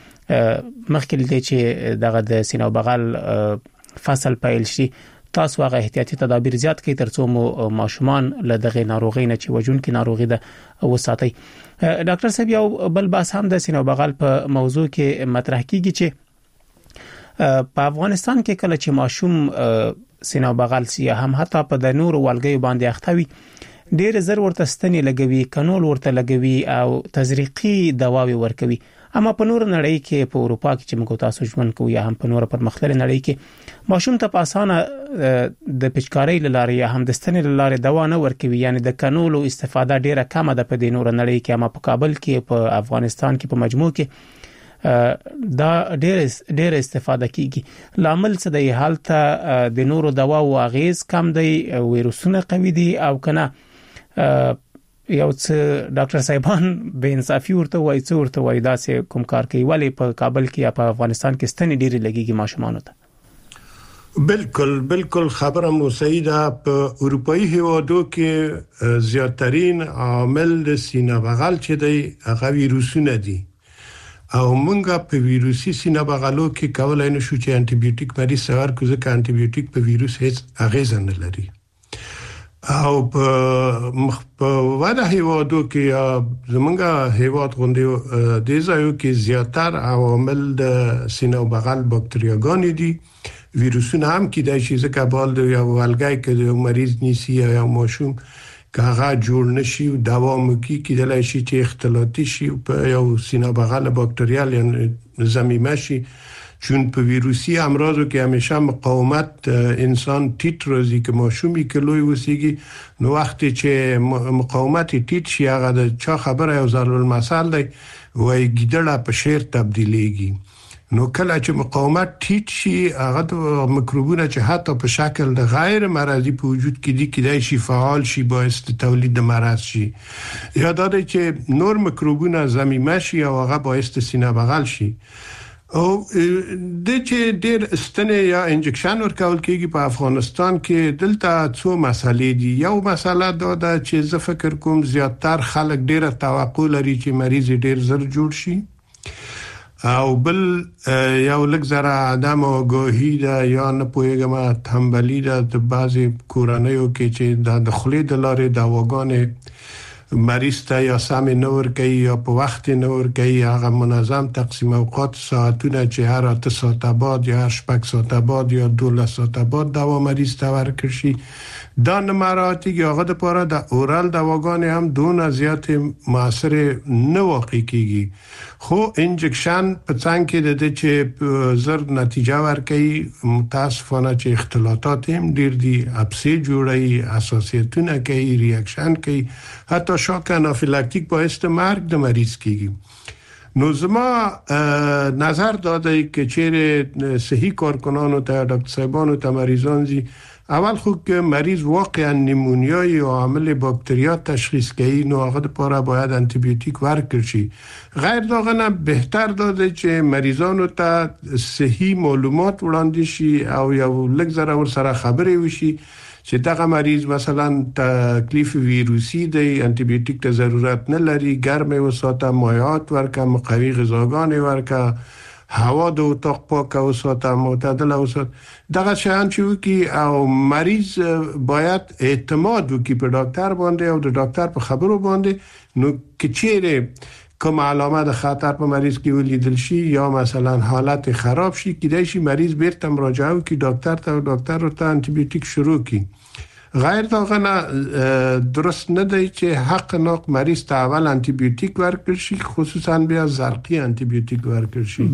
چې مخکې دې چې دغه د سینه بغل فصل پیل شي تاسو هغه احتیاطي تدابیر زیات کړئ ترڅو مو ماشومان له دغه ناروغۍ نه چې وژونکې ناروغي ده وساتئ. ډاکټر صاحب یو بل بحث هم د سینه بغل په موضوع کې مطرح کیږي چې په افغانستان کې کله چې ماشوم سینه بغل سي هم حتی په د نور والګي باندې اختوي ډېر زر ورته ستنې لګوي، کانول ورته لګوي او تزریقي دواوي ورکوي. اما په نور نړۍ کې په اروپا کې چې موږ تاسو ژوند کوو یا هم په نور پرمختللې نړۍ کې ماشوم ته په اسانه د پچکارۍ لاره یا هم د ستنې لاره دوا نه ورکوي، یعنی د کانولو استفاده ډیره کمه ده په دې نور نړۍ کې. اما په کابل کې، په افغانستان کې، په مجموع کې دا ډېر ډېر استفاده کیږي. لامل څه دی؟ حالت د نورو دواو اغیز کم دی، ویروسونه قوي دي او کنه یو څه ډاکټر صاحبان به انصافي ورته وایي څه ورته وایي دا سه کوم کار کوي، ولی په کابل کې یا په افغانستان کې ستنې ډېری لګيږي ماشومان ته. بالکل بالکل خبره مو صحیح ده. په اروپאי هیوادو کې زیاترین عامل د سینه بغل چې دی هغه ویروسونه دي او مونږه په ویروسي سینه بغلو کې کولای نشو چې انټي بیوټیک مریض سره ورکو، ځکه انټي بیوټیک په ویروس هیڅ اغیز نه لري. او په مخ په واده هیوادو کې زمونږه هیواد غونډه د ځایو کې زیاتره عوامل د سینه بغل باکتریاګان دي. ویروسونه هم کې د شي ځکه بال د یو ولګای کې مریض نیسی یا ماشوم کاغه جوړ نشي او دوام کی کېدلای شي چې اختلاطي شي په یو سینه بغل باکتریال یا ضمیمه شي. چون په ویروسي امراضو کې همیشه مقاومت انسان ټیټ روزي کې ماشومي کې لوی وسیږي، نو وخت چې مقاومت ټیټ شي هغه د چا خبره یو ضرر المثل دی وای ګیدړه په شیر تبدیلیږي. نو کله چې مقاومت ټیټ شي هغه د میکروبونو چې حتی په شکل د غیر مرضی په وجود کې دي کېدای شي فعال شي، باعث تولید د مرض شي، یا دا چې نور میکروبونه ضمیمه شي او هغه باعث د سینه بغل شي. او د چې ډېر ستنې یا انجکشن ورکول کېږي په افغانستان کې دلته څو مسالې دي. یو مسله دا ده چې زه فکر کوم زیاتره خلک ډېره توقع لري چې مریض ډېر زر جوړ شي، او بل یو لږ زره عدم آگاهی ده یا نه پوهیږم تنبلی ده د بعضی کورنیو کې چې د خولې د لارې دواګانې مریض ته یا سم نه ورکوي یا په وخت نه ورکوي، هغه منظم تقسیم اوقات ساعتونه چې هر اته ساعته بعد یا هر شپږ ساعته بعد یا دولس ساعته بعد دوا مریض ته ورکړي شي. دا نه مراعاتیږي. هغه د پاره د اورال دواګانې هم دونه زیات موثر نه واقع کیږي، خو انجکشن په څنګه کې د دې چې زر نتیجه ورکوي متاسفانه چې اختلاطات هم ډیر دي، ابسې جوړي، حساسیتونه کوي، ریاکشن کوي، حتی شوک انافیلاکتیک باعث د مرګ د مریض کیږي. نو زما نظر داده که چیرې صحیح کارکنانو ته ډاکټر صاحبانو ته مریضان زی اول خو که مریض واقعا نیمونیا یا عامل باکتریا تشخیص کوي نو هغه لپاره باید انټي بیوټیک ورکړي شي. غیر دا نه بهتر ده چې مریضانو ته صحیح معلومات وړاندې شي او یو لږ زره ور سره خبرې وشي چې دغه مریض مثلا تکلیف ویروسی دی، انټي بیوټیک ته ضرورت نه لري، ګرمه وساته، مایعات ورکه، مقوي غذاګانې ورکه، هوا د اتاق پاک وساته، معتدل وساته، دغه شیان چې وکي او مریض باید اعتماد وکي په ډاکټر باندې او د ډاکټر په خبرو باندې. نو که چیرې کوم علامه د خطر په مریض کې ولیدل شي یا مثلا حالت خراب شي، کېدای شي مریض بیرته مراجعه وکي ډاکټر ته او ډاکټر ورته انټي بیوټیک شروع کړي. غیر داغه نه درست نه دی چې حق ناق مریض ته اول انټي بیوټیک ورکړي شي، خصوصا بیا زرقي انټي بیوټیک ورکړي شي.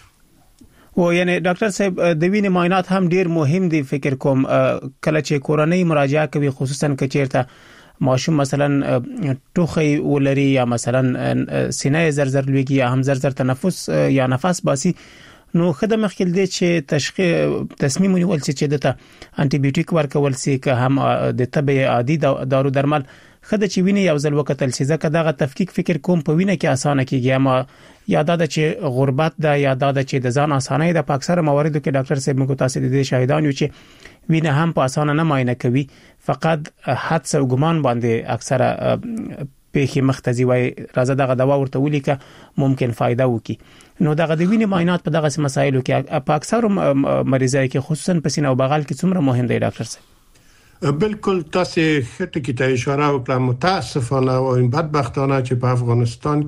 بله. و یعنی ډاکټر صاحب د وینې معاینات هم ډیر مهم دي فکر کوم کله چې کورنۍ مراجعه کوي، خصوصا که چیرته ماشوم مثلا ټوخی ولري یا مثلا سینه زرزر لويږي یا هم زرزر تنفس یا نفس باسي، نو خدای مخکې دې چې تشخیص تصمیم ونیول چې دته انټي بیوټیک ورکول سي که هم د طب عادي دارو درمل خدای چې ویني یو ځل وکتل سي، ځکه دغه تفکیک فکر کوم په وینه کې اسانه کیږي. اما یاد ده چې غربت ده، یاد ده چې د ځان اسانه ده. په اکثر مواردو کې ډاکټر صاحب موږ تاسو د دې شاهدان یو چې وینه هم په اسانه نه معاینه کوي، فقط حدس او ګمان باندې اکثره پیخي مختزي وای راځه دغه دوا ورته ولیکه ممکن فائدہ وکي. نو دغه د وینې معاینات په دغه مسایلو کې په اکثر مریضای کې خصوصا په سینه او بغل کې څومره مهم دی ډاکټر صاحب؟ بالکل تاسو خټه کې ته اشاره وکړه. متاسفانه او بدبختانه چې په افغانستان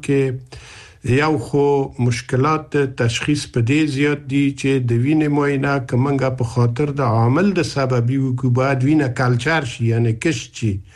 کې یو خو مشکلات تشخیص په دې زیات دي چې د وینې معاینه کومنګه په خاطر د عامل د سببي وکړي باید وینه کلچر شي، یعنی کش شي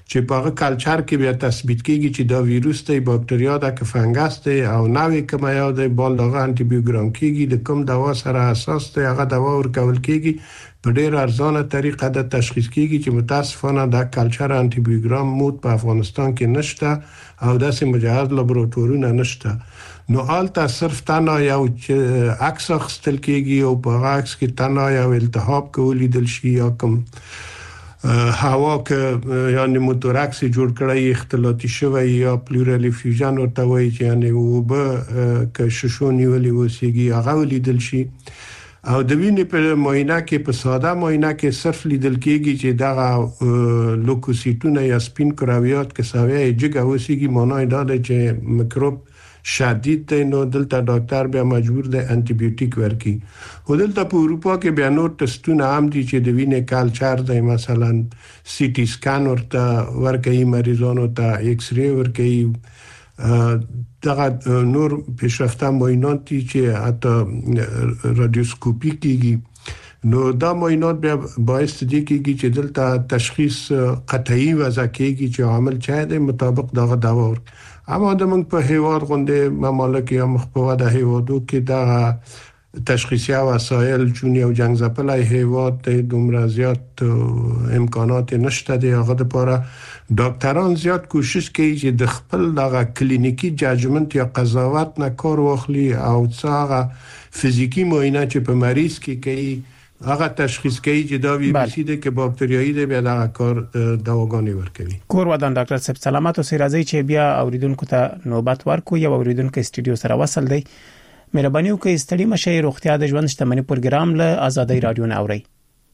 چې په هغه کلچر کې بیا تثبیت کیږي چې دا ویروس دی بکټریا ده که فنګس دی او نوې کومه یو دی بل دغه انټي بایوګرام کیږي د کوم دوا سره اساس دی هغه دوا ورکول کیږي په ډیر ارزانه طریقه د تشخیص کیږي چې متاسفانه د کلچر انټي بایوګرام مود په افغانستان کې نشته او داسې مجهز لابراتوارونه نشته نو آلته صرف تنها یو عکس اخیستل کیږي او په عکس کې تنها یو التهاب کولیدل شي یا کوم هوا که یعنی موتورکس جوړ کړی اختلاطي شوی یا پلورال فیوژن ورته وایي چې یعنی وبه که ششو نیولې وسیږي هغه ولیدل شي او د وینې په معاینه کې په ساده معاینه کې صرف لیدل کېږي چې دغه لوکوسیټونه یا سپین کرویات کې ساوی جګه وسیږي معنی دا دی چې میکروب شدید دی نو دلته ډاکټر بیا مجبور دی انټي بیوټیک ورکړي خو دلته په اروپا کې بیا نور ټسټونه عام دي چې د وینې کلچر دی مثلا سی ټي سکان ورته ورکړي مریضانو ته ایکس ری ورکړي دغه نور پیشرفته معاینات دي چې حتی رادیوسکوپي کېږي نو دا معاینات بیا باعث دي کېږي چې دلته تشخیص قطعي وضع کېږي چې عامل چا دی مطابق دغه دوا ورکړي اما د موږ په هیواد غونډه مملکت یا مخبوه د هیوادو کې دا تشخیصي وسایل چون یو جنگ زپلای هیواد د دومره زیات امکانات نشته دی هغه لپاره ډاکټران زیات کوشش کوي چې د خپل دغه کلینیکی جاجمنت یا قضاوت نه کار واخلي او څنګه فزیکی معاینه چې په مریض کې کوي هغه تشخیص کوي چې دا ویروسي دی که باکتریایي دی بیا دا کار دواګانې ورکوي کور ودان ډاکټر صاحب سلامات او سرازي چې بیا اوریدونکو ته نوبت ورکو یا اوریدونکو استودیو سره وصل دی مهرباني وکړئ ستړي مشه روغتیا د ژوند شتمنۍ پروګرام له آزادۍ رادیو نه اوري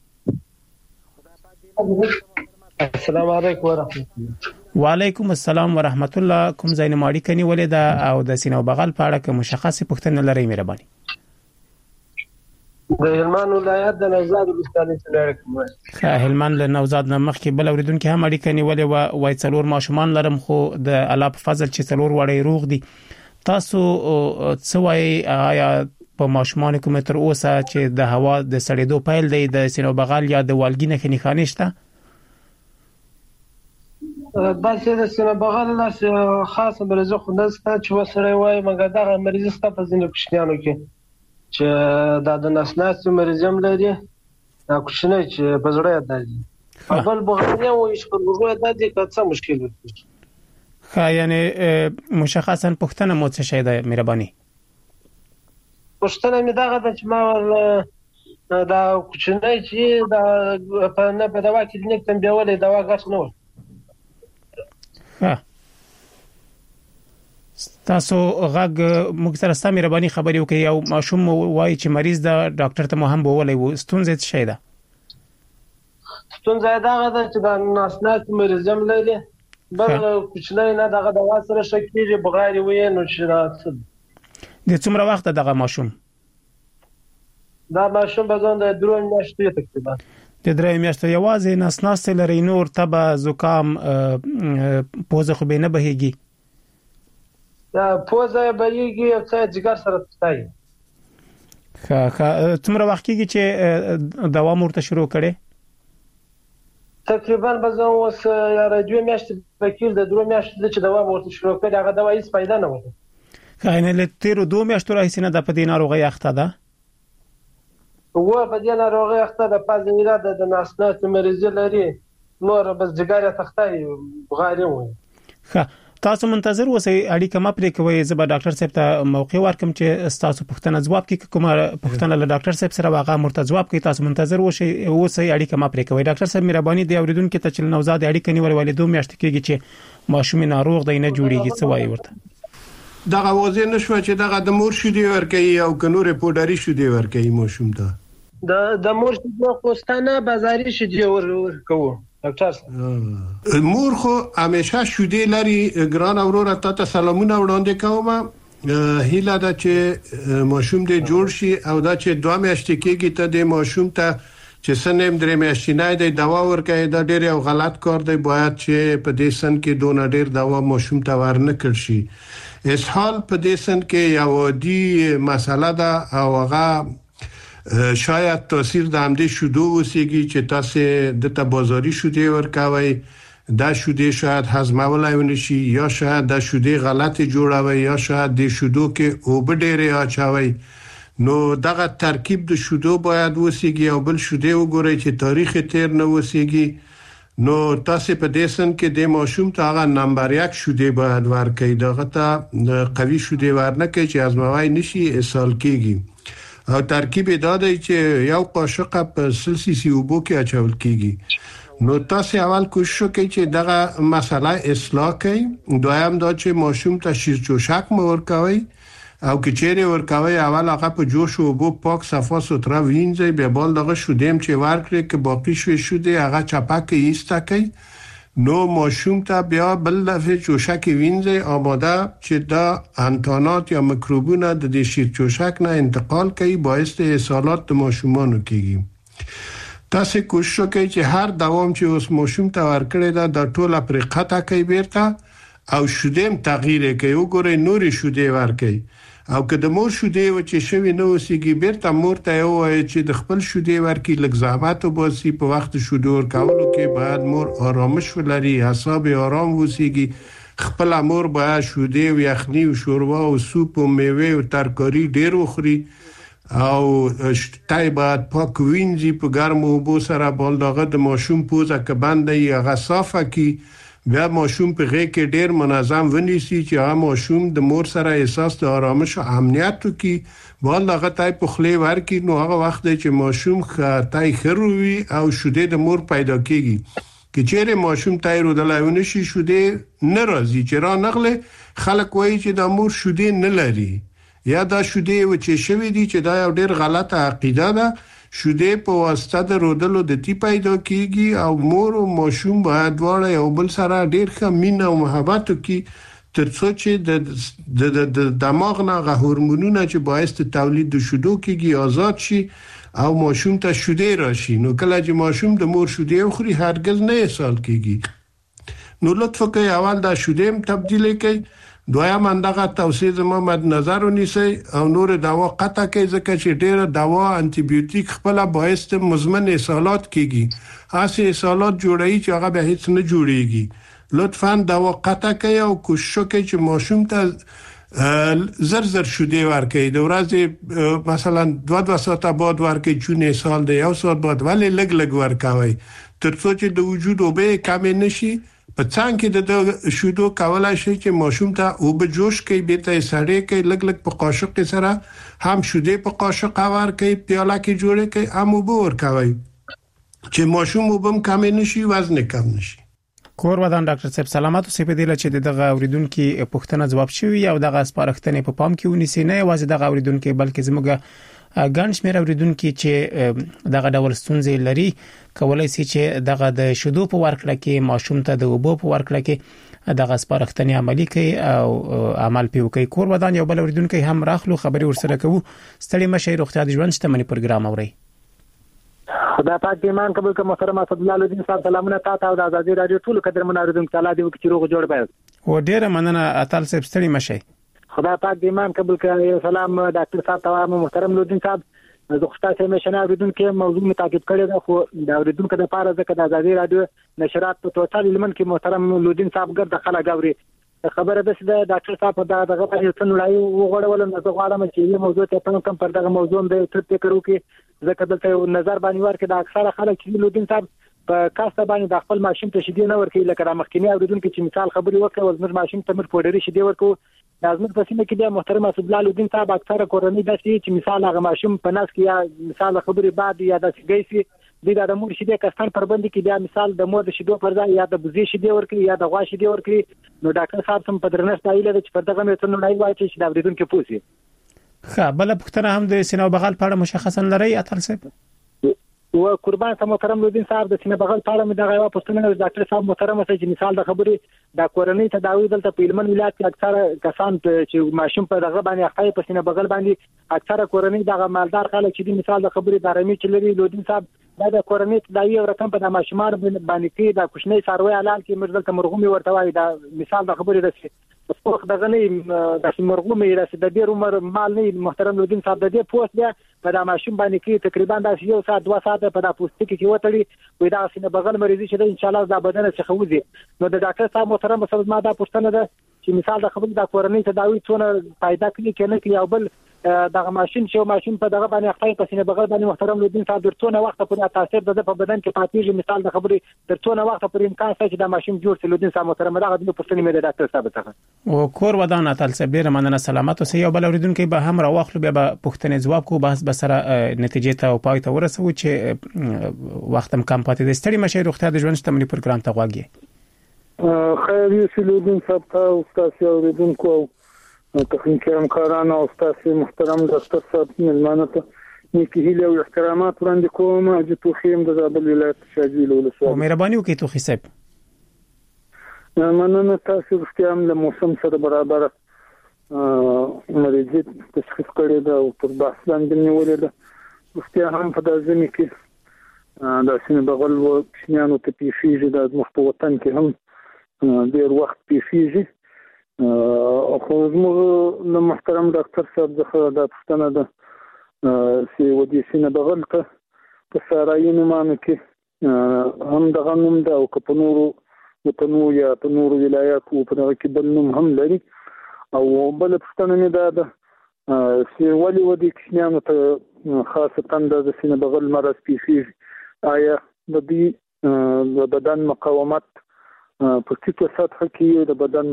السلام علیکم ورحمت الله وعلیکم السلام ورحمت الله کوم ځای نه ماړی کني ولې دا او د سینو بغل په اړه کوم مشخصه پوښتنه لري مهرباني د هلمند ولایت د نوزاد ولسوالۍ څخه کوم ښه هلمند له نوزاد نه مخکې بل اوریدونکو هم اړیکه نیولې و وای څلور ماشومان لرم خو د الله په فضل چې څلور وړي روغ دي تاسو څه وایي آیا په ماشومان کوم تر اوسه چې د هوا د سړېدو پیل دی د سینو بغل یا د والګي نه خني شته بس د سینو بغل له خاصه مرزه خو نسته چې وسره وای مګر دا مریض ست په ځینو کوشنیانو کې چې دا د نسناس مریضم لري دا کوشنه چې په زړه ده بل بغنیه او شپږ ده د څه مشکل وي ښه یعنی مشخصا پښتنه مو څه شي ده مهرباني پښتنه می دغه چې ما دا کوشنه چې دا په نه په دوا کې نه تم بیولې دوا غاښ نه و ها تاسو غږ موږ سره ستاسو مهرباني خبرې وکړئ او ماشوم وایي چې مریض د ډاکټر ته مو هم بولې وو ستونزه څه شي ده ستونزه دا ده چې د ناسنات مریضم لري بل کوچنی نه دغه دوا سره شکیږي بغیر وې نو چې راځي د څومره وخت دغه ماشوم دا ماشوم بزن د درو میاشتې تقریبا د درې میاشتې یوازې ناسناس لري نور تبه زکام پوزه خو به نه بهيږي دا پوزه بهيږي او څه جګر سره تستای ښه ښه څومره وخت کېږي چې دوا مرته شروع کړي تقریبا بزن اوس یا دوه میاشتې بکیل د درو میاشتې چې دوا مرته شروع کړي هغه دوا هیڅ فائدہ نه وکړي ښه نه لته دوه میاشتې راځي نه د پدې ناروغي اخته ده و په دې ناروغي اخته د پازمیره د ناسنات مریض لري نور بس جګر تختای بغاری وي ښه تاسو منتظر اوسئ اړیکه ما پرې کوي زه به ډاکټر صاحب ته موقع ورکم چې تاسو پوښتنه ځواب کړي کومه پوښتنه له ډاکټر صاحب سره واغه مرته ځواب کوي تاسو منتظر اوسئ اوسئ اړیکه ما پرې کوي ډاکټر صاحب مهرباني دی اوریدونکو ته چې نوزاد اړیکه نیول ولې دوه میاشتې کېږي چې ماشوم ناروغ دی نه جوړیږي څه وایي ورته دغه واضح نشو چې دغه د مور شو دی ورکې او کنور پودری شو دی ورکې ماشوم ته د د مور شو خوستانه بازاري شو دی ور کوو ډاکټر مور خو همیشه شودي لري ګران اورور ته سلامونه وړاندې کوم هیله ده چې ماشوم دې جوړ شي او دا چې دوه میاشتې کېږي ته د ماشوم ته چې سنم درې میاشتې نه دی دوا ورکړي دا ډېر یو غلط کار دی باید چې په دې سن کې دونه ډېر دوا ماشوم ته ورنه کړ شي اسهال په دې سن کې یو عادي مسله ده او هغه شاید تاثیر د همدې شودو وسیږي چې تاسو د ته بازاري شودي ورکوي دا شودې شاید هضمولای ونشي یا شاید دا شودې غلط جوړوي یا شاید د شودو کې اوبه ډېرې اچوي. نو دغه ترکیب د شودو باید وسیږي او بل شودې وګورئ چې تاریخ تیر نه وسیږي. نو تاسو په دې سن کې د ماشوم ته هغه نمبر یک شودې باید ورکړئ، دغه ته قوي شودې ورنکړئ چې ازموای نشي اسهال کیږي. او ترکیب دا دی چې یو قاشق په سل سی سی اوبو کې اچول کیږي. نو تاسو اول کوشش وکړئ چې دغه مسله اصلاح کړئ. دویم دا چې ماشوم ته شیر جوشک مو ورکوي او که چیرې ورکوي اول هغه په جوش او اوبو پاک صفا سوتره وینځي، بیا بل دغه شودیم چې ورکړي که باقی شوی شوده هغه چپک ایسته کوي. نو ماشوم ته بیا بل دفعه جوشک وینځي آماده چې دا انتانات یا میکروبونه د دې شیر جوشک نه انتقال کوي، باعث د اسهالات د ماشومانو کیږي. تاسو کوشش وکړئ چې هر دوام چې اوس ماشوم ته ورکړي دا د ټوله پر قطع کوي بیرته او شودیم تغییر کوي. وګورئ نوري شودې ورکړي او که د مور شودې و چې شوی نو وسیږي بیرته مور ته وایي چې د خپل شودې ورکړي، لږ زحمت وباسي. په وخت شودې ورکولو کې باید مور آرامش ولري، اعصاب آرام وسیږي. خپل مور باید شودې او یخني او شوروا او سوپ او میوه او ترکاری ډیر وخوري او شتای باید پاک وینځي په ګرمو اوبو سره. بل دغه د ماشوم پوزه که بنده یې هغه صافه کړي، بیا ماشوم په غېږ کې ډیر منظم ونیسي چې هغه ماشوم د مور سره احساس د آرامش او امنیت وکړي. بل هغه تای په خولې ورکړي، نو هغه وخت دی چې ماشوم تای خروي او شودې د مور پیدا کیږي. که چیرې ماشوم تای رودلای ونشي شودې نه راځي چې را نغله، خلک وایي چې د مور شودې نه لري یا دا شودې و چې شوی دي، چې دا یو ډیر غلطه عقیده ده. شودې په واسطه د رودلو د تی پیدا کیږي او مور او ماشوم باید دواړه یو بل سره ډیر ښه مینه او محبت وکړي ترڅو چې د د دماغ نه غ هورمونونه چې باعث د تولید د شودو کیږي آزاد شي او ماشوم ته شودې راشي. نو کله چې ماشوم د مور شودې خوري هرگز نه اسهال کیږي. نو لطفا کوي اول دا شودې تبدیل کړئ. دویم اندغه توصیه زما مد نظر ونیسئ او نور دوا قطع کړئ، ځکه چې ډیره دوا انټي بیوټیک خپل باعث د مزمن اسهالات کیږي. هغه اسهالات جوړوي چې هغه به هیڅ نه جوړیږي. لطفا دوا قطع کړئ او کوشش وکړئ چې ماشوم ته زر زر شودې ورکړئ. د ورځې مثلا دوه دوه ساعته بعد ورکړئ، چون اسهال دی یو ساعت بعد، ولې لږ لږ ورکوئ ترڅو چې د وجود اوبه کمې نشي. په څنګه کې د شودو کولای شي چې ماشوم ته اوبه جوش کوي، به ته سړې کوي، لګ لګ په قاشق سره هم شودې په قاشق ور کوي، پیاله کې جوړه کوي، هم اوبه ور کوي چې ماشوم وبم کم نشي، وزن کم نشي. کور ودان ډاکټر صاحب سلامات اوسئ. په دې لچې دغه اوریدونکو پوښتنه جواب شوی او دغه سپارښتنې په پام کې ونیسئ. نه یوازې دغه اوریدونکو بلکې زموږ ګڼ شمېر اوریدونکو چې دغه ډول ستونزې لري کولای شي چې دغه د شودو په ورکړه کې ماشوم ته د اوبو په ورکړه کې دغه سپارښتنې عملي کوي او عمل پیو کوي. کور ودان یو بل اوریدونکو هم راخلو خبري ورسره کوو. ستړي مشه روغتیا د ژوند شتمنۍ پروګرام اوري. خدای پاک دې مان قبول کړه. محترم اسد الله الدین صاحب سلامونه تاسو او د ازادي رادیو ټول قدرمن اوریدونکو تعالی دې وکړي روغ جوړ بای. و ډیره مننه اتل صاحب ستړي مشه. خدای پاک دې مان قبول کړه. سلام ډاکټر صاحب ته محترم الدین صاحب. زه خو تاسو مې شنه اوریدونکو موضوع می تعقیب کړی دا، خو د اوریدونکو د پاره ځکه د ازادي رادیو نشرات په ټوټال لمن کې محترم الدین صاحب ګرځ خلک غوري خبره ده چې د ډاکټر صاحب دا دغه په یو څن لای وغوړول نو زه غواړم چې یو موضوع ته په کوم پر دغه موضوع د تر فکر وکړي، ځکه دلته نظر باندې ورکړي د اکثره خلک چې الدین صاحب په کاسته باندې د خپل ماشوم ته شیدې نه ورکړي، لکه د مخکینی اوریدونکو چې مثال خبري وکړه ولزمر ماشوم ته مر پوډري شیدې ورکو. لازم په سیمه کې د محترم اسد الله الدین صاحب اکثره کورنۍ د چې مثال هغه ماشوم په ناس کې یا مثال خبري بعد یا د سګیسي د د مور شیدې کستان پر باندې کې بیا مثال د مور د شیدو پر ځای یا د بوزي شیدې ورکړي یا د غوا شیدې ورکړي. نو ډاکټر صاحب سم په درنښت ایله چې پر دغه متن نه وایي چې د اوریدونکو پوسی. ښه بل پختنه هم د سینو بغل په اړه مشخصا لري اتل صاحب. و قربان ته محترم الدین صاحب د سینه بغل په اړه مې دغه یو پوښتنه ډاکټر صاحب محترم چې مثال د خبرې د کورنۍ تداوی دلته په علمن ولایت کې اکثره کسان چې ماشوم په دغه باندې اخته په سینه بغل باندې اکثره کورنۍ دغه مالدار خلک چې د مثال د خبرې د رمي چې لري الدین صاحب دا د کورنۍ تداوی او رقم په د ماشومان باندې کې د کوچنۍ ساروي اعلان کې مرزل ته مرغومي ورته وایي دا مثال د خبرې د خو دغه نه د مرغومې د ډېر عمر مال نه محترم لودین صاحب د دې پوسټ بیا په د ماشوم باندې کې تقریبا د یو ساعت دوه ساعت په د پوسټ کې وتړي وې دا سینه بغل مریضي چې ان شاء الله د بدن څخه وځي نو د ډاکټر صاحب محترم صاحب ما دا پوښتنه ده چې مثال د خبرې د کورنۍ تداوی څونه فائدہ کوي کنه کې یو بل دغه ماشين شو ماشين په دغه باندې خپل پسینه بغل باندې محترم لودین صاحب درتونه وخت په تاثیر د په بدن کې پاتېږي مثال د خبرې درتونه وخت پر امکان چې د ماشين جوړ شي لودین صاحب محترم دغه د پوښتنې مې د ډاکټر صاحب څخه او کور ودان اتل سبیر مننه سلامات اوسئ یو بل اوریدونکو به هم راوخلو بیا به پوښتنې جواب کو بحث به سره نتیجې ته او پای ته ورسو چې وخت هم کم پاتې د ستړي مشه روغتیا د ژوند شتمنۍ پروګرام ته غواګي خیر یو لودین صاحب ته او تاسو اوریدونکو تخنیکی همکاران او تاسو محترم ډاکټر صاحب ملمانه ته نیکی هیله او احترامات وړاندې کوم چې توخیم د زابل ولایت شاجویل ولسوالۍ او مهرباني وکړئ توخی صاحب مننه تاسو ختیام له موسم سره برابر مریضي تشخیص کړی دا او پر بحث باندې نیولې ده ختیا هم په دازمي کې د سینې بغل و پښنیانو ته پیفیږي د مخ وطن کې هم ډیر وخت پیفیږي او خو زموږ له محترم ډاکټر صاحب څخه دا پوښتنه ده چې ودی سینه بغل ته په سراینو باندې کې هم دغه نوم ده او په نورو وطنو یا په نورو ولایاتو په دغه کې بل نوم هم لري او بل پوښتنه مې ده ده چې ولې ودی کښنیانو ته خاصه د سینه بغل مرض پیښیږي آیا د دې د بدن مقاومت په ټیټه سطح کې د بدن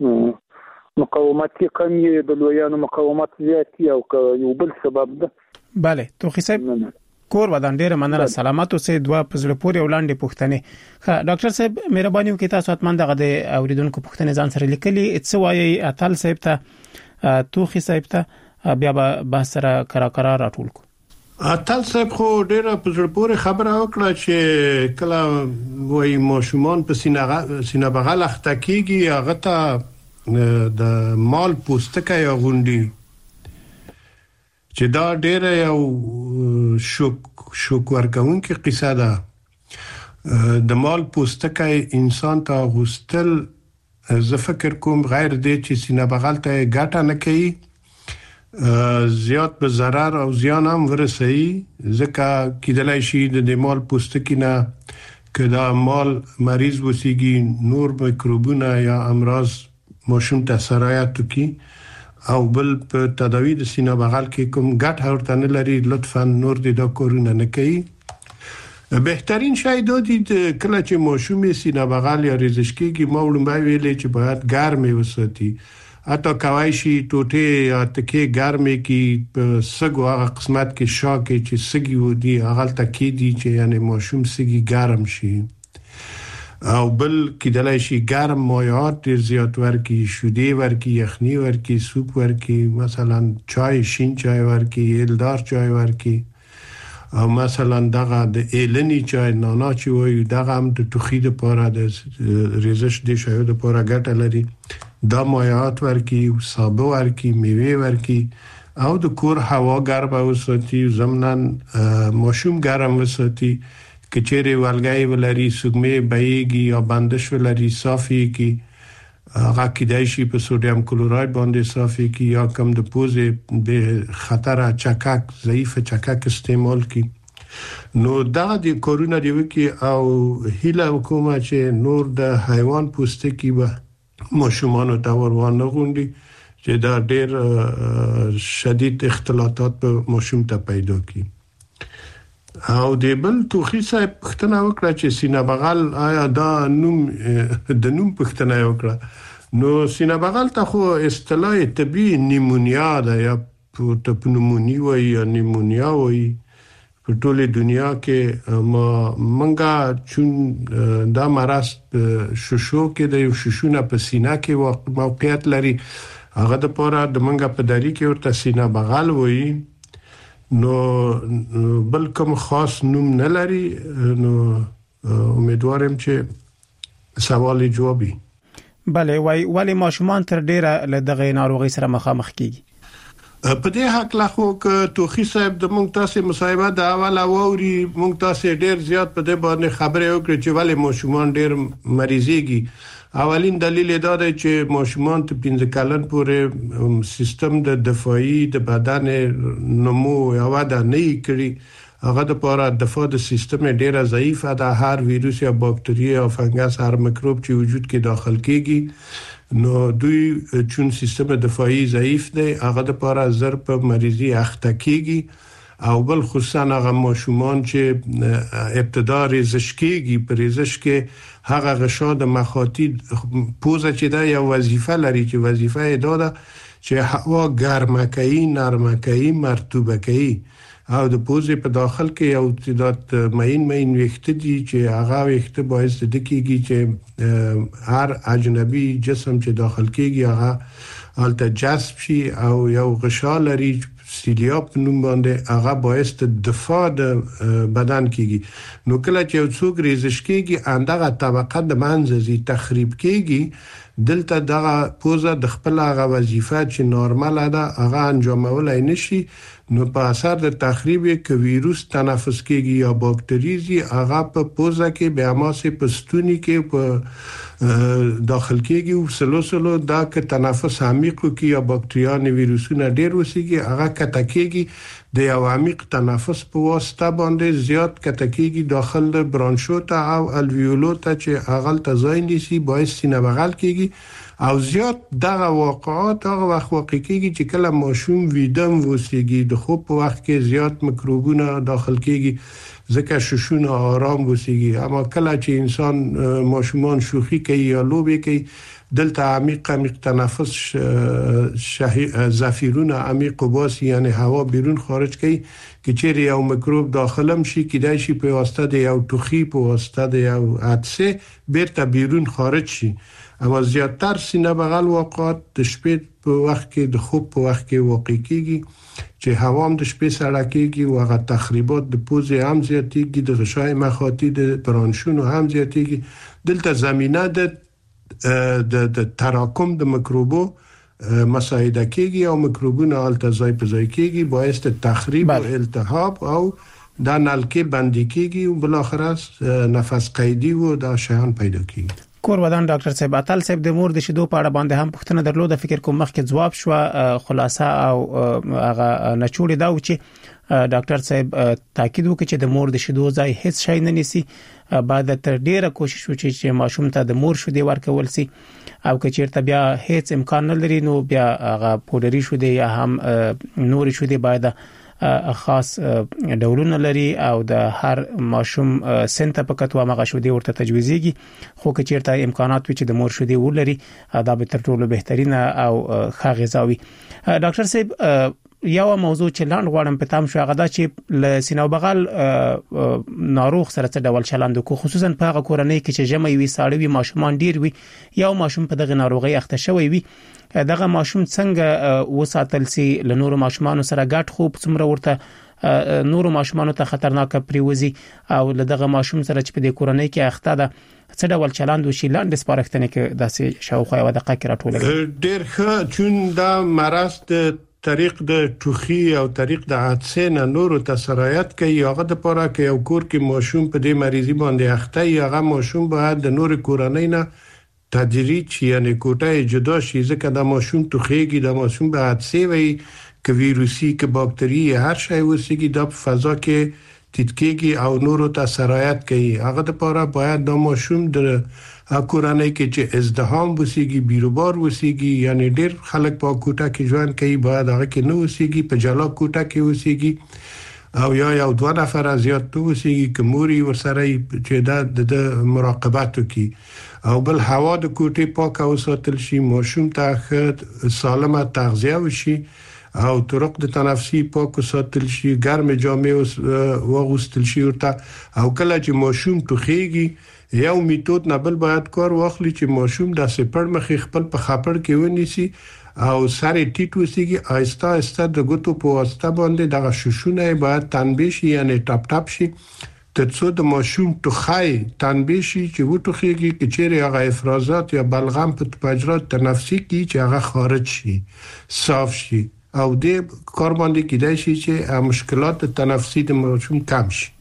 مقاومت کم یې د لویانو مقاومت زیات او یو بل سبب ده bale توخی صاحب کور ودان ډیره مننه سلامات اوسئ دوا پزړه پورې ولاندې پوښتنه ښه ډاکټر صاحب مهرباني وکړئ تاسو اتمن دغه د اوریدونکو پوښتنه ځان سره لیکلي څه وایي اتل صاحب ته توخی صاحب ته بیا به بحث سره کرا کرا راټول کو اتل صاحب خو ډیره پزړه پورې خبره وکړه چې کله وایي ماشومان په سینه سینه بغل اخته کیږي هغه ته د مال پوستکه یا غونډي چې دا ډیره یو شوک شوک ورکوونکې قصه ده د مال پوستکه انسان ته غوستل زه فکر کوم غیر دی چې سینه بغل ته ګټه نه کوي زیات به ضرر او زیان هم ورسوي ځکه کېدلای شي د مال پوستکي نه که دا مال مریض وسیږي نور میکروبونه یا امراض ماشوم ته سرایت وکړي او بل په تداوی د سینه بغل کې کوم ګټه ورته نه لري لطفا نور دې دا کورونه نه کوي بهترین شی دا دی کله چې ماشوم سینه بغل یا ریزش کېږي ما وړاندې ویلې چې باید ګرمې وساتي حتی کوای شي ټوټې یا تکې ګرمې کې په سګو هغه قسمت کې شا کې چې سګي ودی هغه تکې دي چې یعنی ماشوم سګي ګرم شي او بل کېدلای شي ګرم مایعات ډیر زیات ورکی شیدې ورکی یخني ورکی سوپ ورکی مثلا چای شین چای ورکی ایلدار چای ورکی او مثلا دغه د ایلنی چای نانا چې وي دغه هم د توخی لپاره د ریزش د شایو لپاره ګټه لري دا مایعات ورکی صابه ورکی میوه ورکی او د کور هوا ګرمه وساتي ضمنان ماشوم ګرم وساتي کچېره ولګای ولري سګمې بېږي یا بندش ولري صافي کی هغه کېدای شي په سوډیم کلوراید باندې صافي کی یا کم د پوزې به خطر چکک ضعیف چکک استعمال کی نو دا د کورونا دی وکي او هیله حکومت چې نور د حیوان پوستکي به ماشومان ته ورونه غونډي چې دا ډېر شدید اختلاطات په ماشوم ته پیدا کی او د بل توخی صاحب پښتنه وکړه چې سینه بغل آیا دا نوم د نوم پښتنه وکړه نو سینه بغل ته خو اصطلاح طبي نیمونیا ده یا پنومونی وای یا نیمونیا وای په ټوله دنیا کې ما منګه چون دا مرض شوشو کې د یو شوشونه په سینه کې موقعیت لري هغه د پاره د منګه په داری کې ورته سینه بغل وای نو بل کوم خاص نوم نه لري نو امیدوارم چې سوال جوابي bale وای ولی ماشومان تر ډیره له دغه ناروغي سره مخامخ کیږي په دې حق لا خو ک توخی صاحب د مونږ تاسو مصاحبه د اوله ووري مونږ تاسو ډیر زیات په دې باندې خبرې وکړې چې ولی ماشومان ډیر مریضيږي اولین دلیل دا دی چې ماشومان ته پنځه کلن پورې سیستم د دفاعي د بدن نمو یا وده نه کړي هغه د پاره دفاع د سیستم ډیره ضعیفه ده هر ویروس یا باکتری یا فنګس هر میکروب چې وجود کې داخل کیږي نو دوی چون سیستم دفاعي ضعیف دی هغه د پاره زر په مریضي اخته کیږي او بل خصوصا هغه ماشومان چې ابتدا ریزش کیږي په ریزش کې هغه غشا د مخاطی پوزه چې دا یو وظیفه لري چې وظیفه یې دا ده چې هوا ګرمه کوي نرمه کوي مرطوبه کوي او د پوزې په داخل کې یو تعداد ماین ماین ویښته دي چې هغه ویښته باعث د کېږي چې هر اجنبي جسم چې داخل کېږي هغه الته جذب شي او یو غشا لري سیلیا په نوم باندې هغه باعث د دفاع د بدن کېږي نو کله چې یو څوک ریزش کېږي اندغه طبقه د منځ تخریب کېږي دلته دغه پوزه د خپل هغه وظیفه چې نورمال ده هغه انجامولای نشي نو په اثر د تخریب کې ویروس تنفس کېږي یا باکتریزي هغه په پوزه کې بیا ماسه پستونی کې په داخل کېږي او سلو سلو دا کې تنفس عمیق کې یا باکتریان ویروسونه ډېر وسیږي هغه کته کېږي د یو عمیق تنفس په واسطه باندې زیات کته کېږي داخل د برانشو ته او الویولو ته چې هغه ته ځای نیسي باعث سینه بغل کېږي او زیات دغه واقعات هغه وخت واقع کېږي چې کله ماشوم ویدم وسیږي د خوب په وخت کې زیات میکروبونه داخل کېږي ځکه ششونه آرام وسیږي اما کله چې انسان ماشومان شوخي کوي یا لوبي کوي دلته عمیق عمیق تنفس زفیرونه عمیق وباسي یعنی هوا بیرون خارج کوي چې چیرې یو میکروب داخلم شي کېدای شي په واسطه د یو ټوخي په واسطه د یو عدسه بیرته بیرون خارج شي اما زیاتر سینه بغل واقعات د شپې په وخت کې د خوب په وخت کې واقع کیږي چې هوا هم د شپې سره کېږي او هغه تخریبات د پوزې هم زیاتېږي د غشای مخاطی د برانشونو هم زیاتېږي دلته زمينه د د د تراکم د میکروبو مساعده کېږي او میکروبونه الته ځای په ځای کېږي باعث د تخریب او التهاب او د نلکې بندي کېږي او بل اخر نفس قیدی او د شیان پیدا کېږي کور ودان ډاکټر صاحب اتل صاحب د مور د شیدو په اړه باندې هم پوښتنه درلوده فکر کوم مخکې جواب شو خلاصه او هغه نچوړی دا و چې ډاکټر صاحب تاکید وکړي چې د مور د شیدو ځای هیڅ شي نه نيسي بعد تر ډیره کوشش وکړي چې ماشوم ته د مور شیدې ورکول سي او که چیرته بیا هیڅ امکان نه لري نو بیا هغه پودري شیدې یا هم نور شیدې باید خاص ډولونه لري او د هر ماشوم سنت په کتو هغه شودي ورته تجویزيږي خو که چیرته امکانات وي چې د مور شودي ولري دا به تر ټولو بهترینه او ښه غذاوي ډاکټر صاحب یو موضوع چې لاند غواړم په تام شو هغه دا چې ل سینو بغل ناروغ سره څه ډول چلند کو خصوصا په هغه کورنۍ کې چې جمع وي ساړه وي ماشومان ډیر وي یو ماشوم په دغه ناروغي اخته شوی وي دغه ماشوم څنګه وساتل سي ل نورو ماشومان سره ګډ خوب څومره ورته نورو ماشومان ته خطرناک پریوزي او دغه ماشوم سره چې په دې کورنۍ کې اخته ده څه ډول چلند وشي لاندې سپارښتنه کې داسې شاوخوا یو دقیقه کې راټول ډیر ښه چون دا مرض د طریق د ټوخي او طریق د عدسه نه نورو ته سرایت کوي هغه د پاره کې یو کور کې ماشوم په دې مریضي باندې اخته هغه ماشوم باید د نورو کورنۍ نه تدریج یعنی کوټه جدا شي ځکه د ماشوم ټوخيږي د ماشوم په عدسه وي ک ویروسي ک باکتری هر شی وسیږي د فضا کې تدکیږي او نورو ته سرایت کوي هغه د پاره باید د ماشوم د کورنۍ کې چې ازدحام وسیږي بیروبار وسیږي یعنی ډېر خلک په کوټه کې ژوند کوي باید هغه کې نو وسیږي په جلا کوټه کې وسیږي او یا یو دوه نفر زیات تو وسیږي کوموري ورسره چې د مراقبت وکي او بل هوا د کوټې پاکه وساتل شي ماشوم ته سالمه تغذیه وشي او طرق د تنفسي پاک وساتل شي ګرم جامې واغوستل شي ورته او کله چې ماشوم ټوخيږي یو میتود نه بل باید کار واخلي چې ماشوم د سپړ مخې خپل په خاپړ کې ونیسي او ساري ټیټ وسیږي آهسته آهسته د ګوتو په واسطه باندې دغه ششونه باید تنبیه شي یعنی ټاپ ټاپ شي ترڅو د ماشوم ټوخای تنبیه شي چې وټوخيږي چې چیرې هغه افرازات یا بلغم په مجرات تنفسي کې چې هغه خارج شي صاف شي او د کار باندې کېدای شي چې مشکلات تنفسي د ماشوم کم شي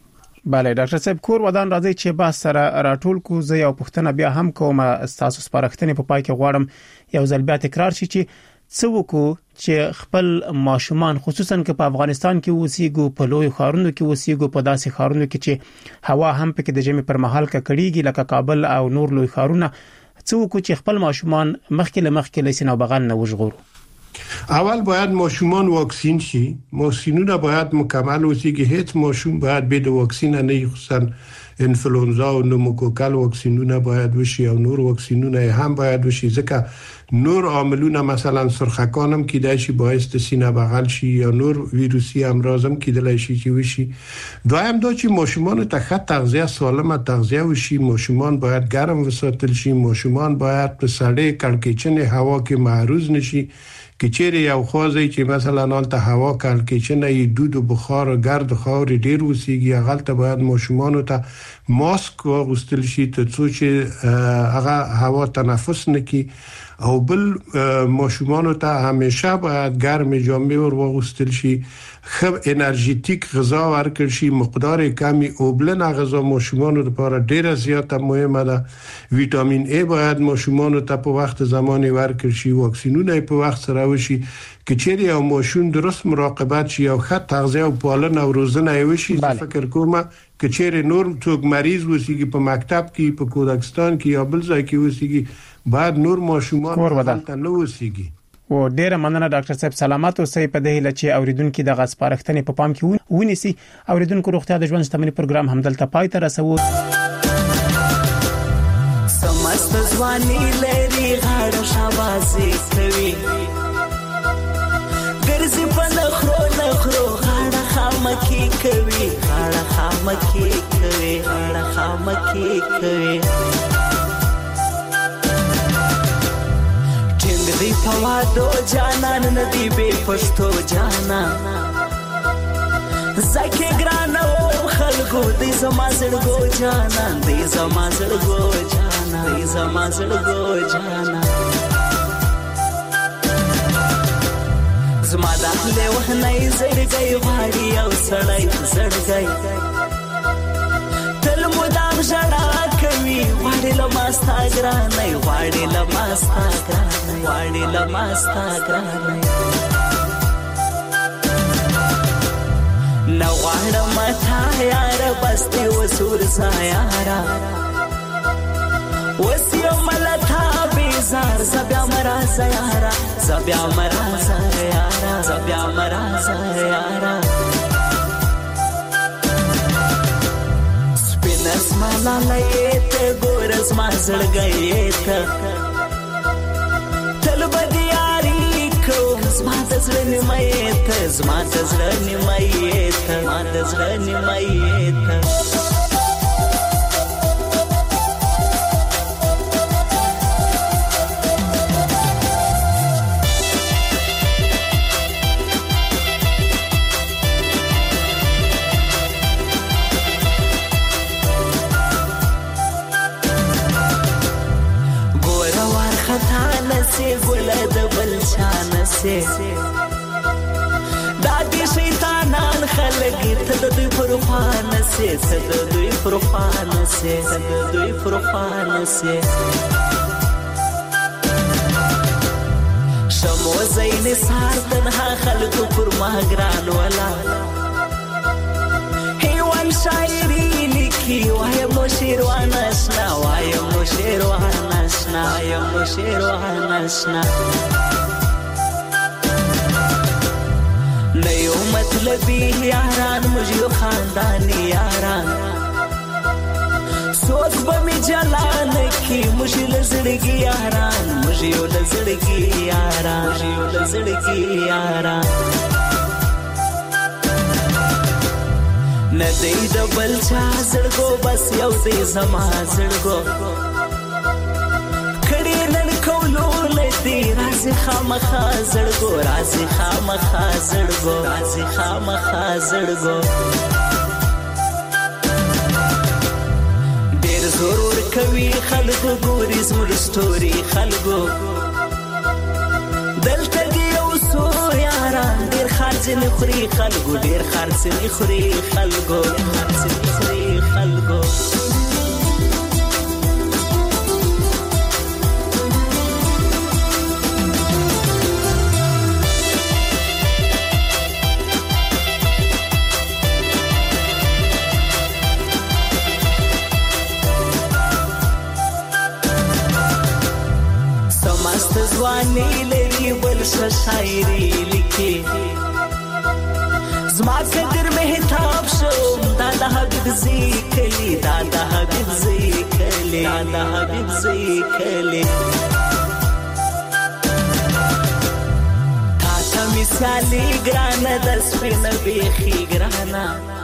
bale ډاکټر صاحب کور ودان راځي چې با سره راټول کو زه یو پښتنه بیا هم کوم تاسو سپارښتنه په پای کې غواړم یو ځل بیا تکرار شي چې څو کو چې خپل ماشومان خصوصا که په افغانستان کې وسیګو په لوی ښارونو کې وسیګو په داسې ښارونو کې چې هوا هم پکې د جمی پر مهال کړيږي لکه کابل او نور لوی ښارونه څو کو چې خپل ماشومان مخکې له مخکې لسینو بغل نه وژغورو اول باید ماشومان واکسین شي واکسینونه باید مکمل وسیږي هیڅ ماشوم باید به د واکسین نه خصوصا انفلونزا او نوموکوکل واکسینونه باید وشي او نور واکسینونه هم باید وشي ځکه نور عاملونه مثلا سرخکان هم کیدای شي باعث د سینه بغل شي یا نور ویروسي امراض هم کیدای شي چې وشي دویم دا چې ماشومان ته ښه تغذیه سالمه تغذیه وشي ماشومان باید ګرم وساتل شي ماشومان باید په سړې کړکېچنې هوا کې معرض نشي کچېره یو خوځي چې مثلا نالته هوا کال کې چې نه دود او بخار او ګرد خاور ډیر وسیږي غلطه باید ماشومان ته ماسک واغوستل شي ته چې هغه هوا تنفس نکي او بل ماشومان ته همیشه باید ګرم جامې ور واغوستل شي خب انرژیتیک غذا ورکړ شي مقدار کمی اوبلنه غذا ماشومان لپاره ډیره زیاته مهمه ده ویټامین ای باید ماشومان ته په وخت زماني ورکړ شي واکسینونه په وخت سره وشي کچېری او ماشوم درست مراقبت شي او ښه تغذیه او پالنه او روزنه وشي فکر کوم کچېری نور څوک مریض وسیږي په مکتب کې په کودکستان کې یا بل ځای کې وسیږي بعد نور ماشومان ته نه وسیږي و ډیره مننه ډاکټر صاحب سلامات اوسئ په دې هیله چې اوریدونکو د غسپارښتنې په پام کې ونیسي اوریدونکو روغتیا د ژوند شتمنۍ پروګرام همدلته پای ته رسو سمست ځواني لري غاړه شاباسي کوي ګرځي په نخرو نخرو غاړه خامکي کوي غاړه خامکي کوي غاړه خامکي کوي دی پوادو جانان ندی بے پشتو جانا زکی گرانو خلقو دی زما زړګو جانا دی زما زړګو جانا دی زما زړګو جانا زما داخله وهنای زړګي غاړي او سړی زړګي تل مدام ژړا کوي غاړي لماستا ګرانای غاړي لماستا ګرانای غاړي لماستا ګرانای نو غاړه متا یار بستي وسور سایارا وسیو ملتا بیزار زبیا مرا سیارا زبیا مرا سیارا زبیا مرا سیارا اسما لایت ګورز ما زړګیت تل بدیاری کو زما تزړنی مېت زما تزړنی مېت زما تزړنی مېت ګل د بلشان سه دادی شیطانان خلق ته د دوی پروفان سه ته د دوی پروفان سه ته د دوی پروفان سه شمو زین سار تنها خلق پر ماګران ولا هیوان شاعری لیکي وایم نو شیروان آشنا وایم نو شیروان آشنا وایم نو شیروان آشنا نیو مطلبی یاران مجھو خاندانی یاران سوچ بمی جلان کی مجھو لزڑگی یاران مجھو لزڑگی یاران مجھو لزڑگی یاران ندی د بلچا زړګو بس یو دې زما زړګو کړي نن کولو لدی راځي خامخا زړګو راځي خامخا زړګو راځي خامخا زړګو ډېر ضرور کوي خلکو ګوري زموږ ستوري خلکو دلته یو سو یاران ډېر خرڅ نه خوري خلکو ډېر خرڅ نه خوري خلکو خرڅ نه خوري ځواني لري بل شاعري لیکي زما قدر مهتاب شو دا د حبیب ذکلی دا د حبیب ذکلی دا د حبیب ذکلی تا ته مثالي ګرانه د سپین بیخي ګرانه